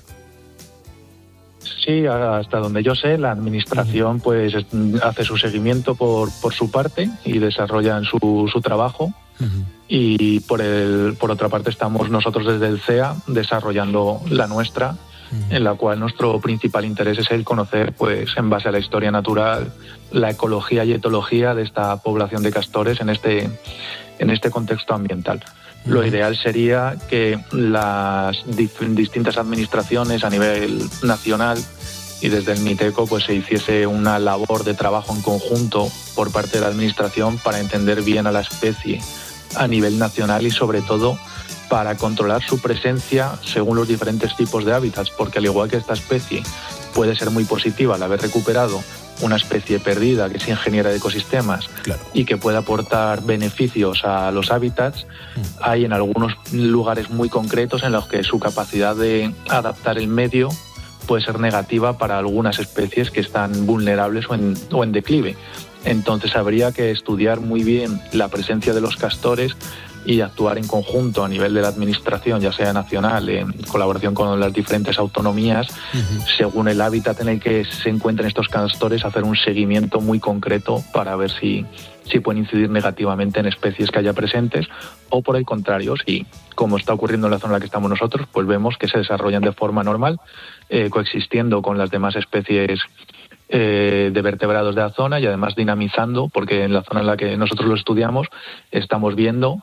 Sí, hasta donde yo sé, la administración pues hace su seguimiento por, por su parte y desarrollan su, su trabajo. Uh-huh. Y por, el, por otra parte estamos nosotros desde el C E A desarrollando la nuestra, uh-huh. en la cual nuestro principal interés es el conocer, pues en base a la historia natural, la ecología y etología de esta población de castores en este, en este contexto ambiental. Uh-huh. Lo ideal sería que las dif- distintas administraciones a nivel nacional y desde el MITECO pues se hiciese una labor de trabajo en conjunto por parte de la administración para entender bien a la especie a nivel nacional y sobre todo para controlar su presencia según los diferentes tipos de hábitats, porque al igual que esta especie puede ser muy positiva al haber recuperado una especie perdida que es ingeniera de ecosistemas, claro, y que puede aportar beneficios a los hábitats, mm. hay en algunos lugares muy concretos en los que su capacidad de adaptar el medio puede ser negativa para algunas especies que están vulnerables o en, o en declive. Entonces habría que estudiar muy bien la presencia de los castores y actuar en conjunto a nivel de la administración, ya sea nacional, en colaboración con las diferentes autonomías, uh-huh. según el hábitat en el que se encuentran estos castores, hacer un seguimiento muy concreto para ver si, si pueden incidir negativamente en especies que haya presentes, o por el contrario, si, como está ocurriendo en la zona en la que estamos nosotros, pues vemos que se desarrollan de forma normal, eh, coexistiendo con las demás especies Eh, de vertebrados de la zona y además dinamizando, porque en la zona en la que nosotros lo estudiamos estamos viendo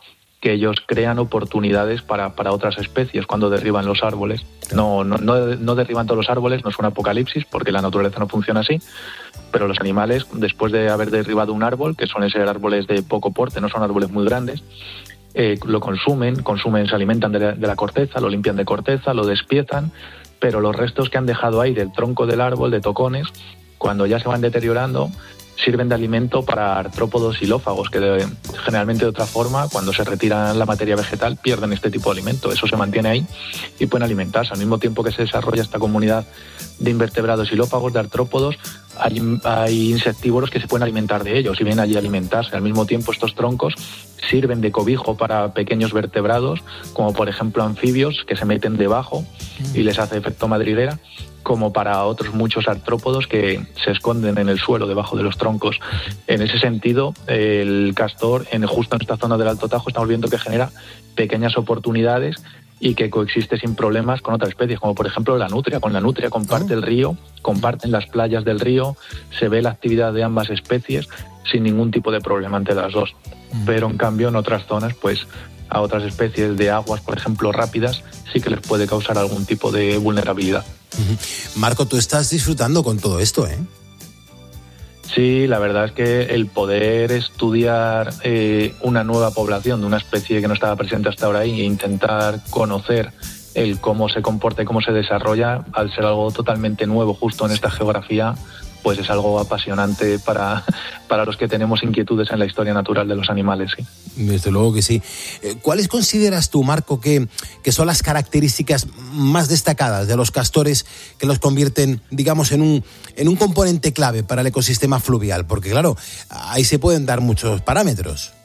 que ellos crean oportunidades para, para otras especies cuando derriban los árboles. No, no, no, no derriban todos los árboles, no es un apocalipsis, porque la naturaleza no funciona así, pero los animales, después de haber derribado un árbol, que suelen ser árboles de poco porte, no son árboles muy grandes, eh, lo consumen, consumen, se alimentan de la, de la corteza, lo limpian de corteza, lo despiezan, pero los restos que han dejado ahí del tronco del árbol, de tocones, cuando ya se van deteriorando, sirven de alimento para artrópodos xilófagos, que de, generalmente de otra forma, cuando se retiran la materia vegetal, pierden este tipo de alimento. Eso se mantiene ahí y pueden alimentarse. Al mismo tiempo que se desarrolla esta comunidad de invertebrados xilófagos, de artrópodos, hay, hay insectívoros que se pueden alimentar de ellos y vienen allí a alimentarse. Al mismo tiempo, estos troncos sirven de cobijo para pequeños vertebrados, como por ejemplo anfibios, que se meten debajo y les hace efecto madriguera, como para otros muchos artrópodos que se esconden en el suelo debajo de los troncos. En ese sentido, el castor, en, justo en esta zona del Alto Tajo, estamos viendo que genera pequeñas oportunidades y que coexiste sin problemas con otras especies, como por ejemplo la nutria. Con la nutria comparte el río, comparten las playas del río, se ve la actividad de ambas especies sin ningún tipo de problema entre las dos. Pero en cambio en otras zonas, pues a otras especies de aguas, por ejemplo rápidas, sí que les puede causar algún tipo de vulnerabilidad. Marco, tú estás disfrutando con todo esto, ¿eh? Sí, la verdad es que el poder estudiar eh, una nueva población de una especie que no estaba presente hasta ahora ahí e intentar conocer el cómo se comporta y cómo se desarrolla, al ser algo totalmente nuevo justo en esta geografía, pues es algo apasionante para, para los que tenemos inquietudes en la historia natural de los animales, sí. Desde luego que sí. ¿Cuáles consideras tú, Marco, que, que son las características más destacadas de los castores que los convierten, digamos, en un, en un componente clave para el ecosistema fluvial? Porque claro, ahí se pueden dar muchos parámetros.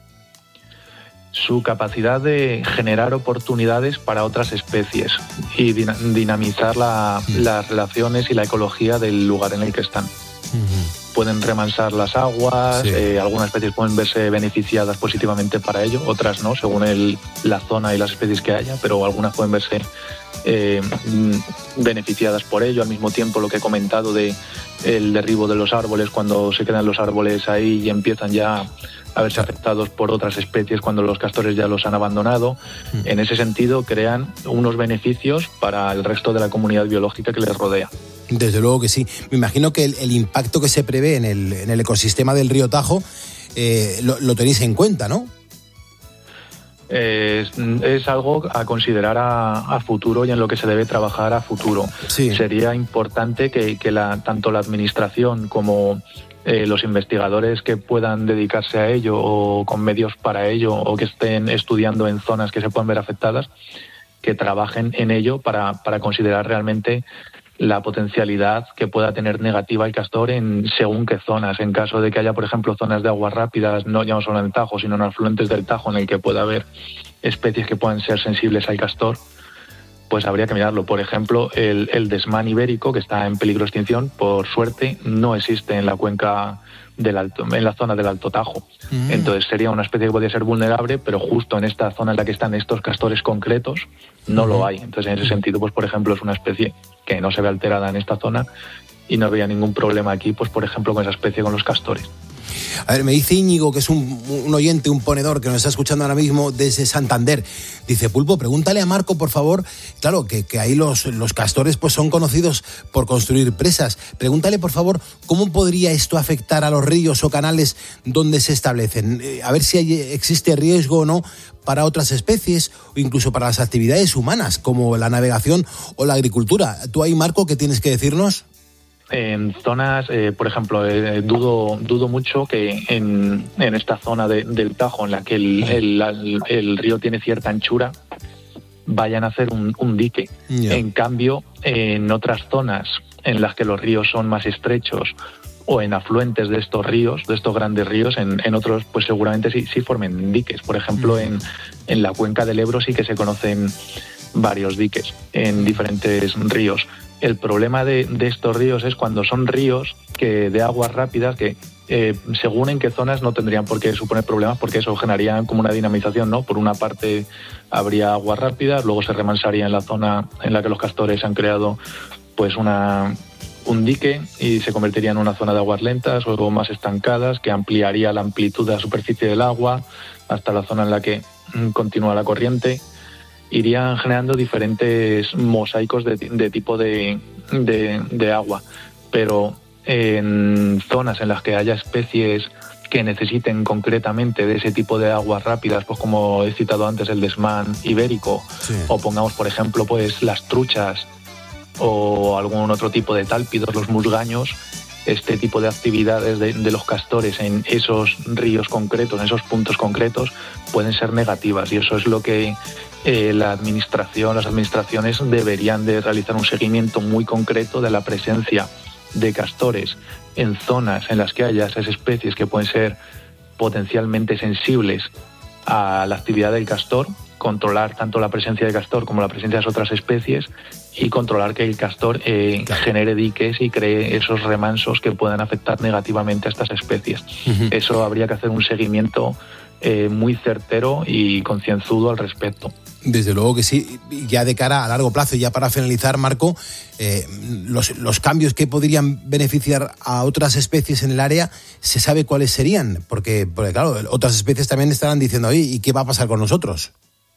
Su capacidad de generar oportunidades para otras especies y dinamizar la, las relaciones y la ecología del lugar en el que están. Uh-huh. Pueden remansar las aguas, sí. eh, algunas especies pueden verse beneficiadas positivamente para ello, otras no, según el, la zona y las especies que haya, pero algunas pueden verse eh, beneficiadas por ello. Al mismo tiempo, lo que he comentado de el derribo de los árboles, cuando se quedan los árboles ahí y empiezan ya a verse afectados por otras especies cuando los castores ya los han abandonado. En ese sentido, crean unos beneficios para el resto de la comunidad biológica que les rodea. Desde luego que sí. Me imagino que el, el impacto que se prevé en el, en el ecosistema del río Tajo eh, lo, lo tenéis en cuenta, ¿no? Es, es algo a considerar a, a futuro y en lo que se debe trabajar a futuro. Sí. Sería importante que, que la, tanto la administración como Eh, los investigadores que puedan dedicarse a ello o con medios para ello o que estén estudiando en zonas que se puedan ver afectadas, que trabajen en ello para, para considerar realmente la potencialidad que pueda tener negativa el castor en según qué zonas. En caso de que haya, por ejemplo, zonas de aguas rápidas, no ya no solo en el Tajo, sino en afluentes del Tajo, en el que pueda haber especies que puedan ser sensibles al castor, pues habría que mirarlo. Por ejemplo, el, el desmán ibérico, que está en peligro de extinción, por suerte no existe en la cuenca del Alto, en la zona del Alto Tajo. Mm. Entonces sería una especie que podría ser vulnerable, pero justo en esta zona en la que están estos castores concretos no mm. lo hay. Entonces, en ese sentido, pues por ejemplo, es una especie que no se ve alterada en esta zona y no habría ningún problema aquí, pues por ejemplo, con esa especie, con los castores. A ver, me dice Íñigo, que es un, un oyente, un ponedor que nos está escuchando ahora mismo desde Santander. Dice, Pulpo, pregúntale a Marco, por favor, claro, que, que ahí los, los castores pues son conocidos por construir presas. Pregúntale, por favor, cómo podría esto afectar a los ríos o canales donde se establecen. Eh, a ver si hay, existe riesgo o no para otras especies o incluso para las actividades humanas, como la navegación o la agricultura. ¿Tú ahí, Marco, qué tienes que decirnos? En zonas, eh, por ejemplo, eh, dudo dudo mucho que en, en esta zona de, del Tajo, en la que el, el, el, el río tiene cierta anchura, vayan a hacer un, un dique. Yeah. En cambio, en otras zonas en las que los ríos son más estrechos o en afluentes de estos ríos, de estos grandes ríos, en, en otros pues seguramente sí, sí formen diques. Por ejemplo, en, en la cuenca del Ebro sí que se conocen varios diques en diferentes ríos. El problema de, de estos ríos es cuando son ríos que de aguas rápidas que eh, según en qué zonas no tendrían por qué suponer problemas, porque eso generaría como una dinamización, ¿no? Por una parte habría aguas rápidas, luego se remansaría en la zona en la que los castores han creado pues una un dique y se convertiría en una zona de aguas lentas o más estancadas que ampliaría la amplitud de la superficie del agua hasta la zona en la que continúa la corriente. Irían generando diferentes mosaicos de, de tipo de, de, de agua, pero en zonas en las que haya especies que necesiten concretamente de ese tipo de aguas rápidas, pues como he citado antes el desmán ibérico, sí. O pongamos por ejemplo pues las truchas o algún otro tipo de tálpidos, los musgaños, este tipo de actividades de, de los castores en esos ríos concretos, en esos puntos concretos, pueden ser negativas, y eso es lo que eh, la administración, las administraciones deberían de realizar un seguimiento muy concreto de la presencia de castores en zonas en las que haya esas especies que pueden ser potencialmente sensibles a la actividad del castor, controlar tanto la presencia del castor como la presencia de las otras especies y controlar que el castor eh, claro. genere diques y cree esos remansos que puedan afectar negativamente a estas especies. Uh-huh. Eso habría que hacer un seguimiento eh, muy certero y concienzudo al respecto. Desde luego que sí. Ya de cara a largo plazo, ya para finalizar, Marco, eh, los, los cambios que podrían beneficiar a otras especies en el área, ¿se sabe cuáles serían? Porque, porque claro, otras especies también estarán diciendo, oye, ¿y qué va a pasar con nosotros?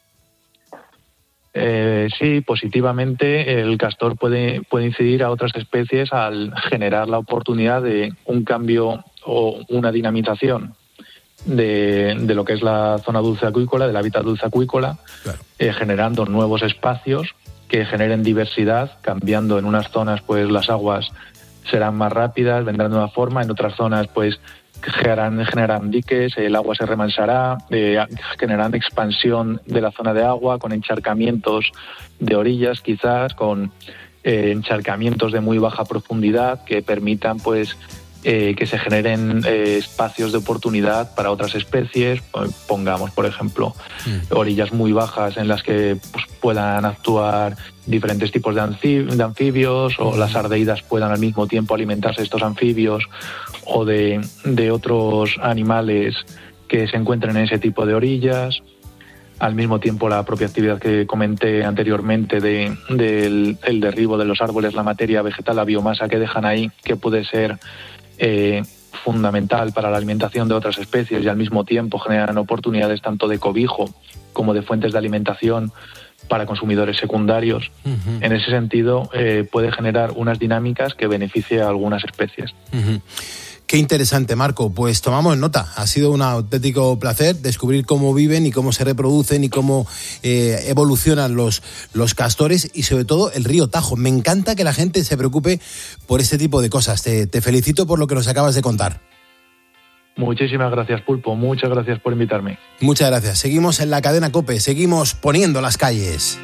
Eh, sí, positivamente el castor puede, puede incidir a otras especies al generar la oportunidad de un cambio o una dinamización de, de lo que es la zona dulce acuícola, del hábitat dulce acuícola, claro. eh, generando nuevos espacios que generen diversidad, cambiando en unas zonas pues las aguas serán más rápidas, vendrán de una forma, en otras zonas pues generarán, generarán diques, el agua se remansará, eh, generarán expansión de la zona de agua con encharcamientos de orillas quizás, con eh, encharcamientos de muy baja profundidad que permitan pues eh, que se generen eh, espacios de oportunidad para otras especies, pongamos por ejemplo mm. orillas muy bajas en las que pues, puedan actuar diferentes tipos de, anfib- de anfibios o las ardeidas puedan al mismo tiempo alimentarse de estos anfibios o de, de otros animales que se encuentren en ese tipo de orillas. Al mismo tiempo la propia actividad que comenté anteriormente de, del el derribo de los árboles, la materia vegetal, la biomasa que dejan ahí, que puede ser eh, fundamental para la alimentación de otras especies y al mismo tiempo generan oportunidades tanto de cobijo como de fuentes de alimentación para consumidores secundarios. Uh-huh. En ese sentido, eh, puede generar unas dinámicas que beneficien a algunas especies. Uh-huh. Qué interesante, Marco. Pues tomamos nota. Ha sido un auténtico placer descubrir cómo viven y cómo se reproducen y cómo eh, evolucionan los, los castores y sobre todo el río Tajo. Me encanta que la gente se preocupe por este tipo de cosas. Te, te felicito por lo que nos acabas de contar. Muchísimas gracias, Pulpo. Muchas gracias por invitarme. Muchas gracias. Seguimos en la cadena COPE. Seguimos poniendo las calles.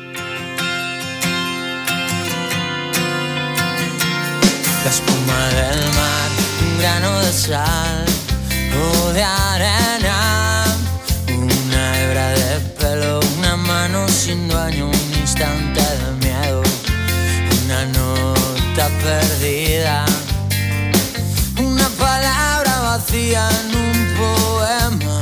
La espuma del mar, un grano de sal o de arena, una hebra de pelo, una mano sin dueño, un instante de miedo, una nota perdida, una palabra vacía en un poema,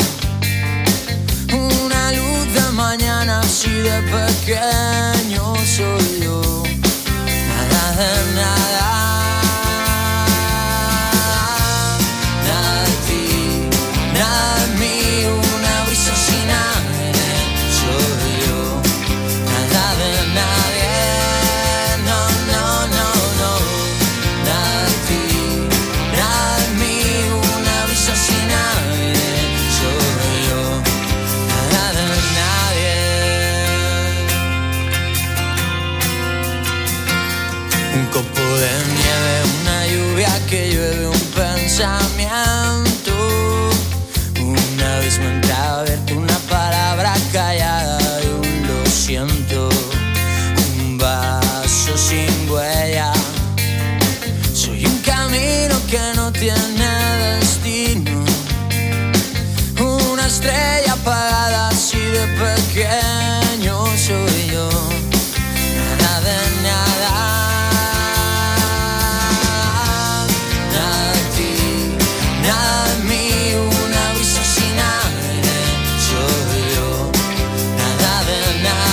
una luz de mañana así de pequeño soy yo, nada de nada. Que llueve un pensamiento, una vez me entraba a verte una palabra callada y un lo siento, un vaso sin huella, soy un camino que no tiene destino, una estrella apagada así de pequeño soy yo, nada de nada.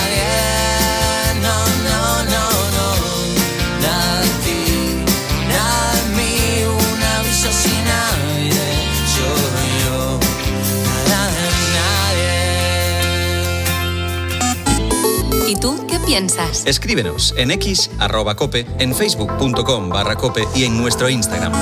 Nada piensas? Escríbenos en X, arroba cope, en facebook punto com barra cope y en nuestro Instagram.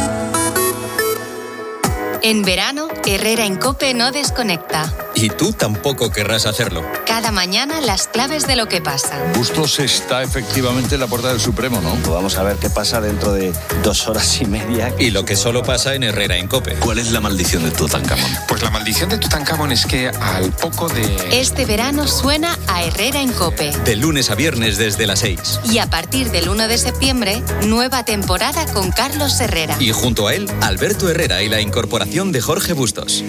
En verano, Herrera en COPE no desconecta. Y tú tampoco querrás hacerlo. Cada mañana las claves de lo que pasa. Bustos está efectivamente en la puerta del Supremo, ¿no? Vamos a ver qué pasa dentro de dos horas y media. Y lo que solo pasa en Herrera en COPE. ¿Cuál es la maldición de Tutankamón? Pues la maldición de Tutankamón es que al poco de... Este verano suena a Herrera en COPE. De lunes a viernes desde las seis. Y a partir del uno de septiembre, nueva temporada con Carlos Herrera. Y junto a él, Alberto Herrera y la incorporación de Jorge Bustos.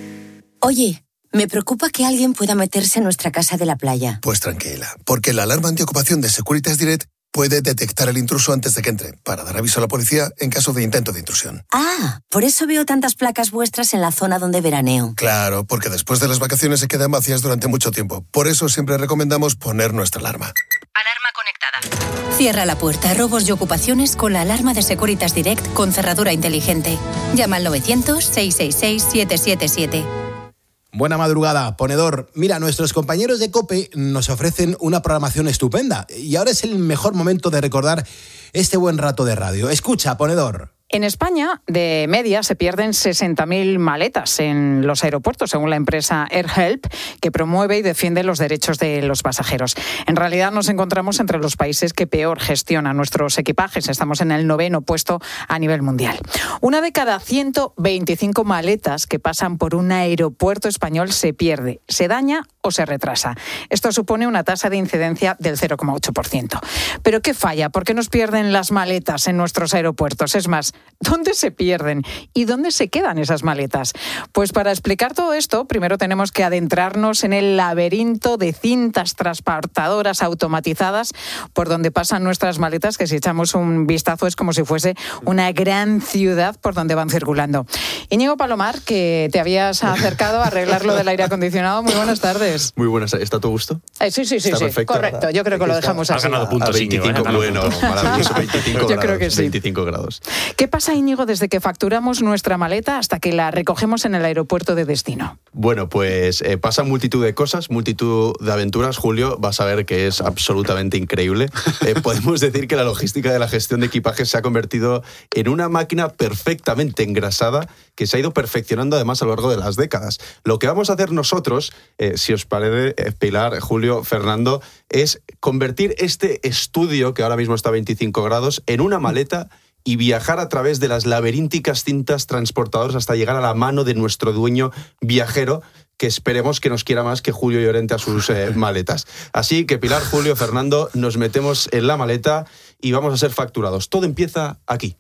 Oye, me preocupa que alguien pueda meterse en nuestra casa de la playa. Pues tranquila, porque la alarma antiocupación de Securitas Direct puede detectar el intruso antes de que entre, para dar aviso a la policía en caso de intento de intrusión. Ah, por eso veo tantas placas vuestras en la zona donde veraneo. Claro, porque después de las vacaciones se quedan vacías durante mucho tiempo. Por eso siempre recomendamos poner nuestra alarma. Alarma conectada. Cierra la puerta a robos y ocupaciones con la alarma de Securitas Direct con cerradura inteligente. Llama al novecientos, seiscientos sesenta y seis, setecientos setenta y siete. Buena madrugada, ponedor. Mira, nuestros compañeros de COPE nos ofrecen una programación estupenda y ahora es el mejor momento de recordar este buen rato de radio. Escucha, ponedor. En España, de media, se pierden sesenta mil maletas en los aeropuertos, según la empresa AirHelp, que promueve y defiende los derechos de los pasajeros. En realidad, nos encontramos entre los países que peor gestionan nuestros equipajes. Estamos en el noveno puesto a nivel mundial. Una de cada ciento veinticinco maletas que pasan por un aeropuerto español se pierde, se daña o se retrasa. Esto supone una tasa de incidencia del cero coma ocho por ciento. ¿Pero qué falla? ¿Por qué nos pierden las maletas en nuestros aeropuertos? Es más, ¿dónde se pierden? ¿Y dónde se quedan esas maletas? Pues para explicar todo esto, primero tenemos que adentrarnos en el laberinto de cintas transportadoras automatizadas por donde pasan nuestras maletas, que si echamos un vistazo es como si fuese una gran ciudad por donde van circulando. Íñigo Palomar, que te habías acercado a arreglar lo del aire acondicionado, muy buenas tardes. Muy buenas, ¿está todo gusto? Eh, sí, sí, sí, sí. Perfecto. Correcto, yo creo que lo dejamos así. Ha ganado puntos, veinticinco, ¿eh? Bueno, maravilloso, veinticinco yo grados, creo que sí. veinticinco grados. ¿Qué pasa, Íñigo, desde que facturamos nuestra maleta hasta que la recogemos en el aeropuerto de destino? Bueno, pues eh, pasan multitud de cosas, multitud de aventuras. Julio, vas a ver que es absolutamente increíble. Eh, podemos decir que la logística de la gestión de equipajes se ha convertido en una máquina perfectamente engrasada que se ha ido perfeccionando además a lo largo de las décadas. Lo que vamos a hacer nosotros, eh, si os parece, eh, Pilar, Julio, Fernando, es convertir este estudio, que ahora mismo está a veinticinco grados, en una maleta y viajar a través de las laberínticas cintas transportadoras hasta llegar a la mano de nuestro dueño viajero, que esperemos que nos quiera más que Julio Llorente a sus eh, maletas. Así que Pilar, Julio, Fernando, nos metemos en la maleta y vamos a ser facturados. Todo empieza aquí.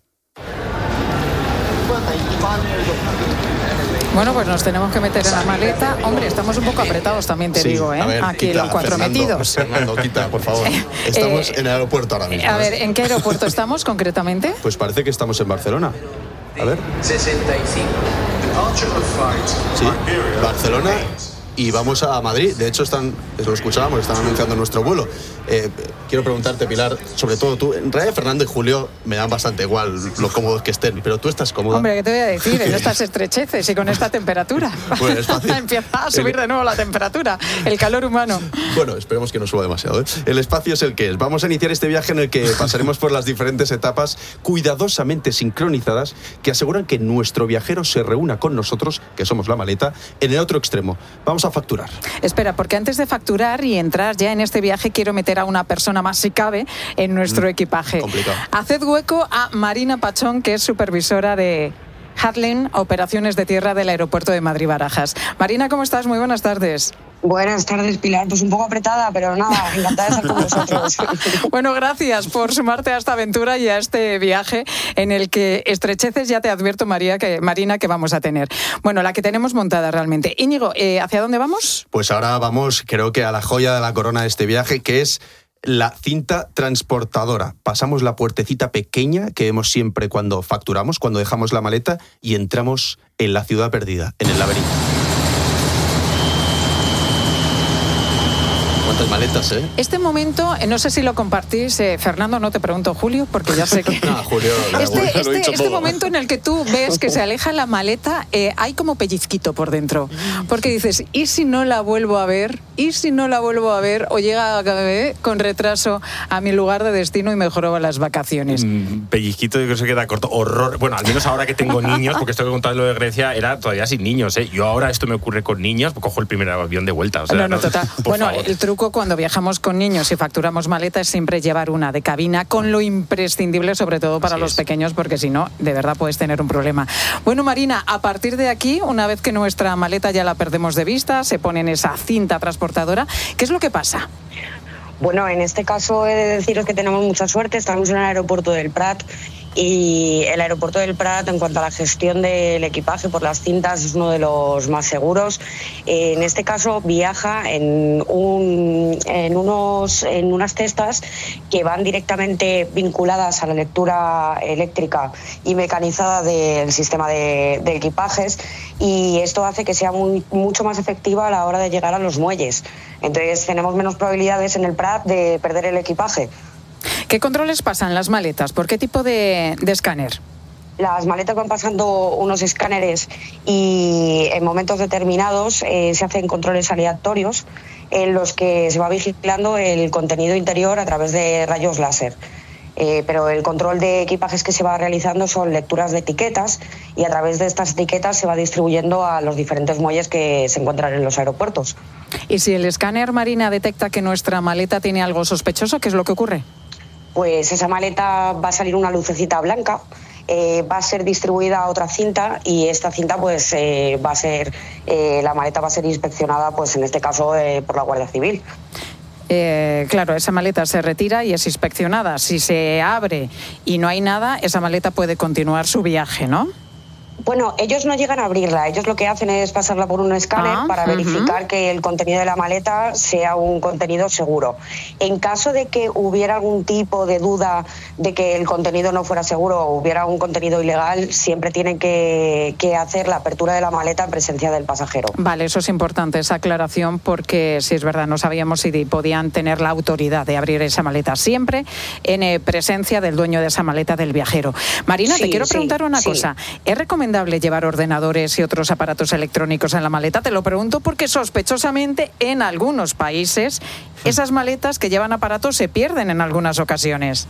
Bueno, pues nos tenemos que meter en la maleta. Hombre, estamos un poco apretados también, te sí, digo, ¿eh? Ver, aquí quita, los cuatro Fernando, metidos. Fernando, quita, por favor. Estamos eh, en el aeropuerto ahora mismo. A ver, ¿en qué aeropuerto estamos concretamente? Pues parece que estamos en Barcelona. A ver. sesenta y cinco. Sí, Barcelona. Y vamos a Madrid. De hecho, están, lo escuchábamos, están anunciando nuestro vuelo. Eh, quiero preguntarte, Pilar, sobre todo tú. En realidad, Fernando y Julio me dan bastante igual lo cómodos que estén, pero tú estás cómoda. Hombre, ¿qué te voy a decir? En estas estrecheces y con esta temperatura. Bueno, es fácil. Empieza a subir de nuevo la temperatura, el calor humano. Bueno, esperemos que no suba demasiado, ¿eh? El espacio es el que es. Vamos a iniciar este viaje en el que pasaremos por las diferentes etapas cuidadosamente sincronizadas que aseguran que nuestro viajero se reúna con nosotros, que somos la maleta, en el otro extremo. Vamos a facturar. Espera, porque antes de facturar y entrar ya en este viaje quiero meter a una persona más si cabe en nuestro mm, equipaje. Complicado. Haced hueco a Marina Pachón, que es supervisora de Handling, operaciones de tierra del aeropuerto de Madrid-Barajas. Marina, ¿cómo estás? Muy buenas tardes. Buenas tardes, Pilar. Pues un poco apretada, pero nada, encantada de estar con vosotros. Bueno, gracias por sumarte a esta aventura y a este viaje en el que estrecheces, ya te advierto, María, que, Marina, que vamos a tener. Bueno, la que tenemos montada realmente. Íñigo, eh, ¿hacia dónde vamos? Pues ahora vamos, creo que a la joya de la corona de este viaje, que es la cinta transportadora. Pasamos la puertecita pequeña que vemos siempre cuando facturamos, cuando dejamos la maleta, y entramos en la ciudad perdida, en el laberinto. cuántas maletas, ¿eh? Este momento, eh, no sé si lo compartís, eh, Fernando, no te pregunto, Julio, porque ya sé que... No, Julio, este, lo he dicho este, este todo. momento en el que tú ves que se aleja la maleta, eh, hay como pellizquito por dentro. Porque dices, ¿y si no la vuelvo a ver? ¿Y si no la vuelvo a ver? O llega eh, con retraso a mi lugar de destino y mejoró las vacaciones. Mm, pellizquito, yo creo que se queda corto. Horror. Bueno, al menos ahora que tengo niños, porque esto que contar lo de Grecia era todavía sin niños, ¿eh? Yo ahora esto me ocurre con niños, pues cojo el primer avión de vuelta. O sea, no, no, no, total. Bueno, favor. El truco cuando viajamos con niños y facturamos maleta es siempre llevar una de cabina con lo imprescindible, sobre todo para Así los es. pequeños, porque si no, de verdad puedes tener un problema. Bueno, Marina, a partir de aquí, una vez que nuestra maleta ya la perdemos de vista, se pone en esa cinta transportadora, ¿qué es lo que pasa? Bueno, en este caso he de deciros que tenemos mucha suerte, estamos en el aeropuerto del Prat y el aeropuerto del Prat, en cuanto a la gestión del equipaje por las cintas, es uno de los más seguros. En este caso viaja en, un, en, unos, en unas cestas que van directamente vinculadas a la lectura eléctrica y mecanizada del sistema de, de equipajes, y esto hace que sea muy, mucho más efectiva a la hora de llegar a los muelles. Entonces tenemos menos probabilidades en el Prat de perder el equipaje. ¿Qué controles pasan las maletas? ¿Por qué tipo de, de escáner? Las maletas van pasando unos escáneres y en momentos determinados eh, se hacen controles aleatorios en los que se va vigilando el contenido interior a través de rayos láser. Eh, pero el control de equipajes que se va realizando son lecturas de etiquetas y a través de estas etiquetas se va distribuyendo a los diferentes muelles que se encuentran en los aeropuertos. ¿Y si el escáner, Marina, detecta que nuestra maleta tiene algo sospechoso, qué es lo que ocurre? Pues esa maleta va a salir una lucecita blanca, eh, va a ser distribuida a otra cinta y esta cinta pues eh, va a ser, eh, la maleta va a ser inspeccionada, pues en este caso eh, por la Guardia Civil. Eh, claro, esa maleta se retira y es inspeccionada. Si se abre y no hay nada, esa maleta puede continuar su viaje, ¿no? Bueno, ellos no llegan a abrirla, ellos lo que hacen es pasarla por un escáner ah, para verificar uh-huh. que el contenido de la maleta sea un contenido seguro. En caso de que hubiera algún tipo de duda de que el contenido no fuera seguro o hubiera un contenido ilegal, siempre tienen que, que hacer la apertura de la maleta en presencia del pasajero. Vale, eso es importante, esa aclaración, porque si es verdad, no sabíamos si podían tener la autoridad de abrir esa maleta, siempre en eh, presencia del dueño de esa maleta, del viajero. Marina, sí, te quiero preguntar sí, una sí. cosa, ¿es recomendable llevar ordenadores y otros aparatos electrónicos en la maleta? Te lo pregunto porque sospechosamente en algunos países esas maletas que llevan aparatos se pierden en algunas ocasiones.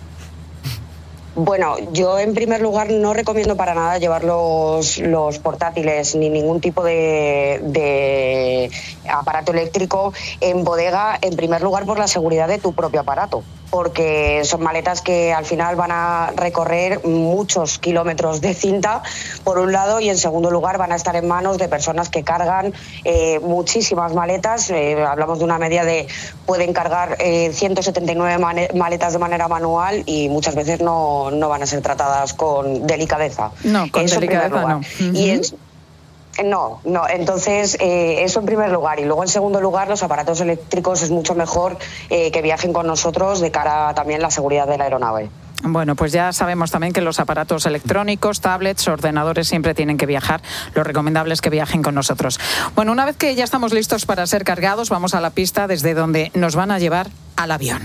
Bueno, yo en primer lugar no recomiendo para nada llevar los, los portátiles ni ningún tipo de, de aparato eléctrico en bodega, en primer lugar por la seguridad de tu propio aparato, porque son maletas que al final van a recorrer muchos kilómetros de cinta, por un lado, y en segundo lugar van a estar en manos de personas que cargan eh, muchísimas maletas. Eh, hablamos de una media de, pueden cargar eh, ciento setenta y nueve maletas de manera manual y muchas veces no, no van a ser tratadas con delicadeza. No, con eso delicadeza no. Uh-huh. Y es, No, no, entonces eh, eso en primer lugar, y luego en segundo lugar los aparatos eléctricos es mucho mejor eh, que viajen con nosotros de cara a también la seguridad de la aeronave. Bueno, pues ya sabemos también que los aparatos electrónicos, tablets, ordenadores siempre tienen que viajar. Lo recomendable es que viajen con nosotros. Bueno, una vez que ya estamos listos para ser cargados, vamos a la pista desde donde nos van a llevar al avión.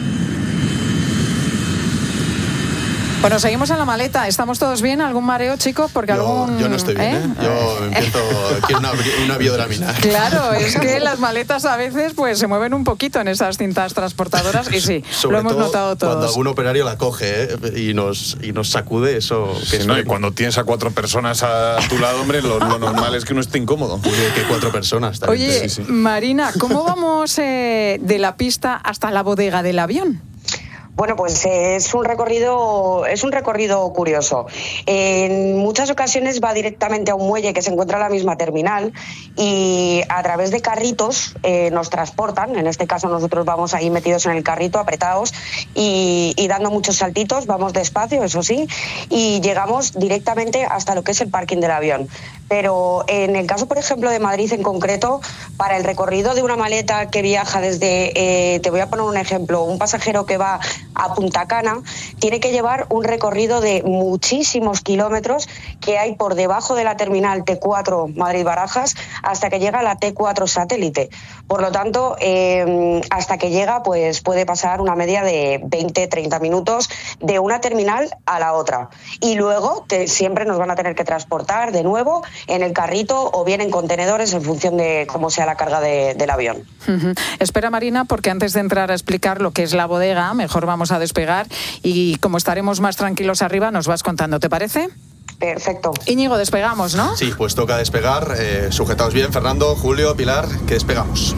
Bueno, seguimos en la maleta. ¿Estamos todos bien? ¿Algún mareo, chicos? Porque yo, algún, yo no estoy bien, ¿eh? ¿eh? Yo empiezo... quiero una, una biodramina. Claro, es que las maletas a veces pues se mueven un poquito en esas cintas transportadoras y sí, Sobre lo hemos todo notado todos. Cuando algún operario la coge ¿eh? y, nos, y nos sacude, eso... Que sí, no, y cuando tienes a cuatro personas a tu lado, hombre, lo, lo normal es que uno esté incómodo. Oye, que cuatro personas también. Oye, sí, sí. Marina, ¿cómo vamos eh, de la pista hasta la bodega del avión? Bueno, pues eh, es un recorrido, es un recorrido curioso. En muchas ocasiones va directamente a un muelle que se encuentra en la misma terminal y a través de carritos eh, nos transportan. En este caso nosotros vamos ahí metidos en el carrito, apretados y, y dando muchos saltitos. Vamos despacio, eso sí, y llegamos directamente hasta lo que es el parking del avión. Pero en el caso, por ejemplo, de Madrid en concreto, para el recorrido de una maleta que viaja desde, eh, te voy a poner un ejemplo, un pasajero que va a Punta Cana, tiene que llevar un recorrido de muchísimos kilómetros que hay por debajo de la terminal T cuatro Madrid-Barajas hasta que llega a la T cuatro Satélite. Por lo tanto, eh, hasta que llega, pues puede pasar una media de veinte a treinta minutos de una terminal a la otra. Y luego te, siempre nos van a tener que transportar de nuevo en el carrito o bien en contenedores en función de cómo sea la carga de, del avión. Uh-huh. Espera, Marina, porque antes de entrar a explicar lo que es la bodega, mejor vamos a despegar y como estaremos más tranquilos arriba, nos vas contando, ¿te parece? Perfecto. Íñigo, despegamos, ¿no? Sí, pues toca despegar. Eh, sujetaos bien, Fernando, Julio, Pilar, que despegamos.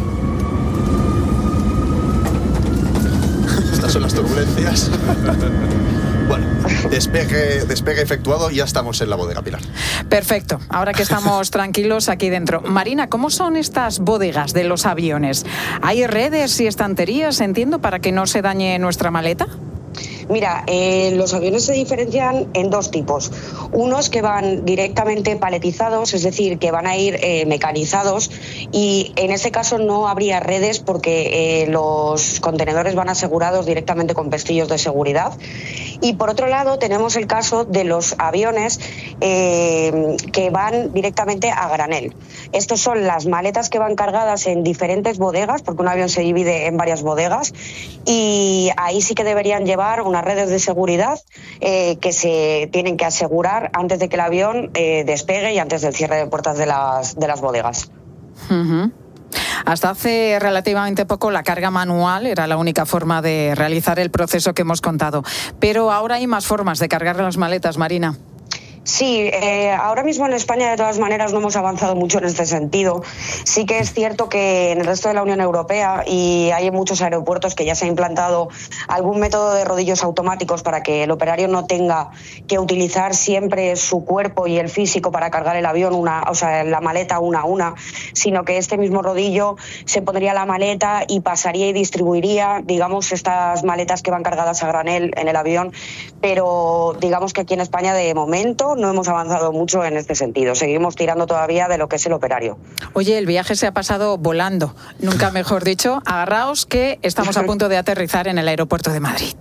Estas son las turbulencias. Bueno, despegue, despegue efectuado y ya estamos en la bodega, Pilar. Perfecto, ahora que estamos tranquilos aquí dentro. Marina, ¿cómo son estas bodegas de los aviones? ¿Hay redes y estanterías, entiendo, para que no se dañe nuestra maleta? Mira, eh, los aviones se diferencian en dos tipos. Unos que van directamente paletizados, es decir, que van a ir eh, mecanizados, y en este caso no habría redes porque eh, los contenedores van asegurados directamente con pestillos de seguridad. Y por otro lado tenemos el caso de los aviones eh, que van directamente a granel. Estos son las maletas que van cargadas en diferentes bodegas, porque un avión se divide en varias bodegas, y ahí sí que deberían llevar unas redes de seguridad eh, que se tienen que asegurar antes de que el avión eh, despegue y antes del cierre de puertas de las, de las bodegas. Uh-huh. Hasta hace relativamente poco la carga manual era la única forma de realizar el proceso que hemos contado, pero ahora hay más formas de cargar las maletas, Marina. Sí, eh, ahora mismo en España de todas maneras no hemos avanzado mucho en este sentido. Sí que es cierto que en el resto de la Unión Europea y hay en muchos aeropuertos que ya se ha implantado algún método de rodillos automáticos para que el operario no tenga que utilizar siempre su cuerpo y el físico para cargar el avión, una, o sea, la maleta una a una, sino que este mismo rodillo se pondría la maleta y pasaría y distribuiría, digamos, estas maletas que van cargadas a granel en el avión, pero digamos que aquí en España de momento no hemos avanzado mucho en este sentido. Seguimos tirando todavía de lo que es el operario. Oye, el viaje se ha pasado volando, nunca mejor dicho. Agarraos que estamos a punto de aterrizar en el aeropuerto de Madrid.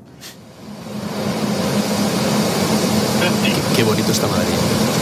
Qué bonito está Madrid.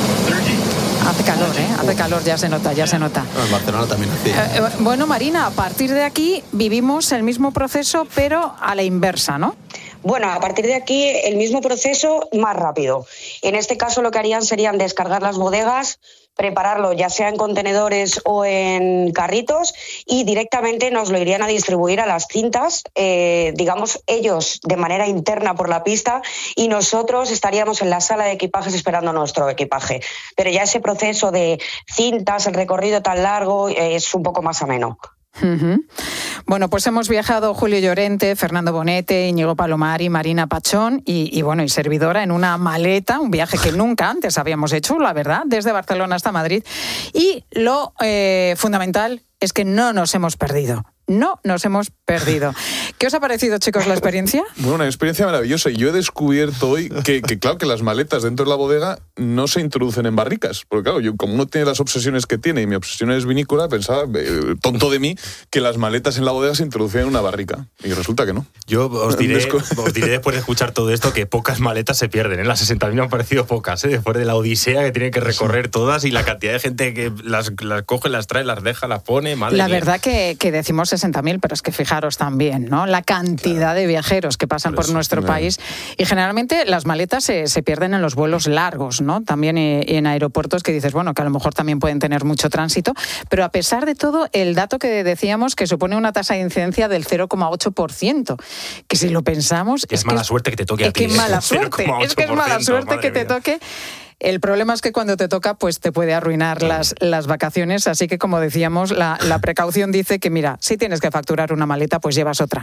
Hace calor, ¿eh? Hace calor, ya se nota, ya se nota. No, en Barcelona también hacía. Eh, bueno, Marina, a partir de aquí vivimos el mismo proceso, pero a la inversa, ¿no? Bueno, a partir de aquí el mismo proceso más rápido. En este caso lo que harían serían descargar las bodegas, prepararlo ya sea en contenedores o en carritos y directamente nos lo irían a distribuir a las cintas, eh, digamos ellos de manera interna por la pista y nosotros estaríamos en la sala de equipajes esperando nuestro equipaje. Pero ya ese proceso de cintas, el recorrido tan largo, eh, es un poco más ameno. Uh-huh. Bueno, pues hemos viajado Julio Llorente, Fernando Bonete, Íñigo Palomari, Marina Pachón y, y bueno, y servidora en una maleta, un viaje que nunca antes habíamos hecho, la verdad, desde Barcelona hasta Madrid. Y lo eh, fundamental es que no nos hemos perdido. No nos hemos perdido. ¿Qué os ha parecido, chicos, la experiencia? Bueno, una experiencia maravillosa. Y yo he descubierto hoy que, que, claro, que las maletas dentro de la bodega no se introducen en barricas. Porque, claro, yo como uno tiene las obsesiones que tiene y mi obsesión es vinícola, pensaba, eh, tonto de mí, que las maletas en la bodega se introducían en una barrica. Y resulta que no. Yo os diré, os diré después de escuchar todo esto que pocas maletas se pierden. ¿eh? Las sesenta mil me han parecido pocas, ¿eh? Después de la odisea que tienen que recorrer todas y la cantidad de gente que las, las coge, las trae, las deja, las pone. Madre la mía. verdad que, que decimos sesenta mil, pero es que fijaros también, ¿no? La cantidad claro. de viajeros que pasan por, por nuestro claro. país. Y generalmente las maletas se, se pierden en los vuelos largos, ¿no? También en aeropuertos que dices, bueno, que a lo mejor también pueden tener mucho tránsito. Pero a pesar de todo, el dato que decíamos que supone una tasa de incidencia del cero coma ocho por ciento. Que si lo pensamos... Es, es mala que, suerte que te toque a ti. Es que es mala suerte. Es que es mala suerte que te mía. toque... El problema es que cuando te toca, pues te puede arruinar claro. las, las vacaciones. Así que, como decíamos, la, la precaución dice que, mira, si tienes que facturar una maleta, pues llevas otra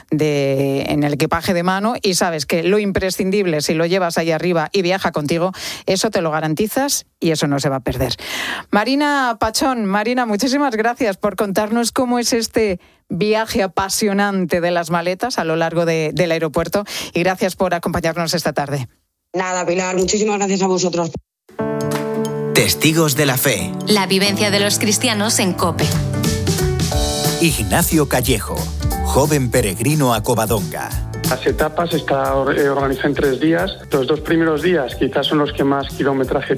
de, en el equipaje de mano y sabes que lo imprescindible, si lo llevas ahí arriba y viaja contigo, eso te lo garantizas y eso no se va a perder. Marina Pachón, Marina, muchísimas gracias por contarnos cómo es este viaje apasionante de las maletas a lo largo de, del aeropuerto y gracias por acompañarnos esta tarde. Nada, Pilar, muchísimas gracias a vosotros. Testigos de la fe. La vivencia de los cristianos en COPE. Ignacio Callejo, joven peregrino a Covadonga. Las etapas está organizada en tres días. Los dos primeros días quizás son los que más kilometraje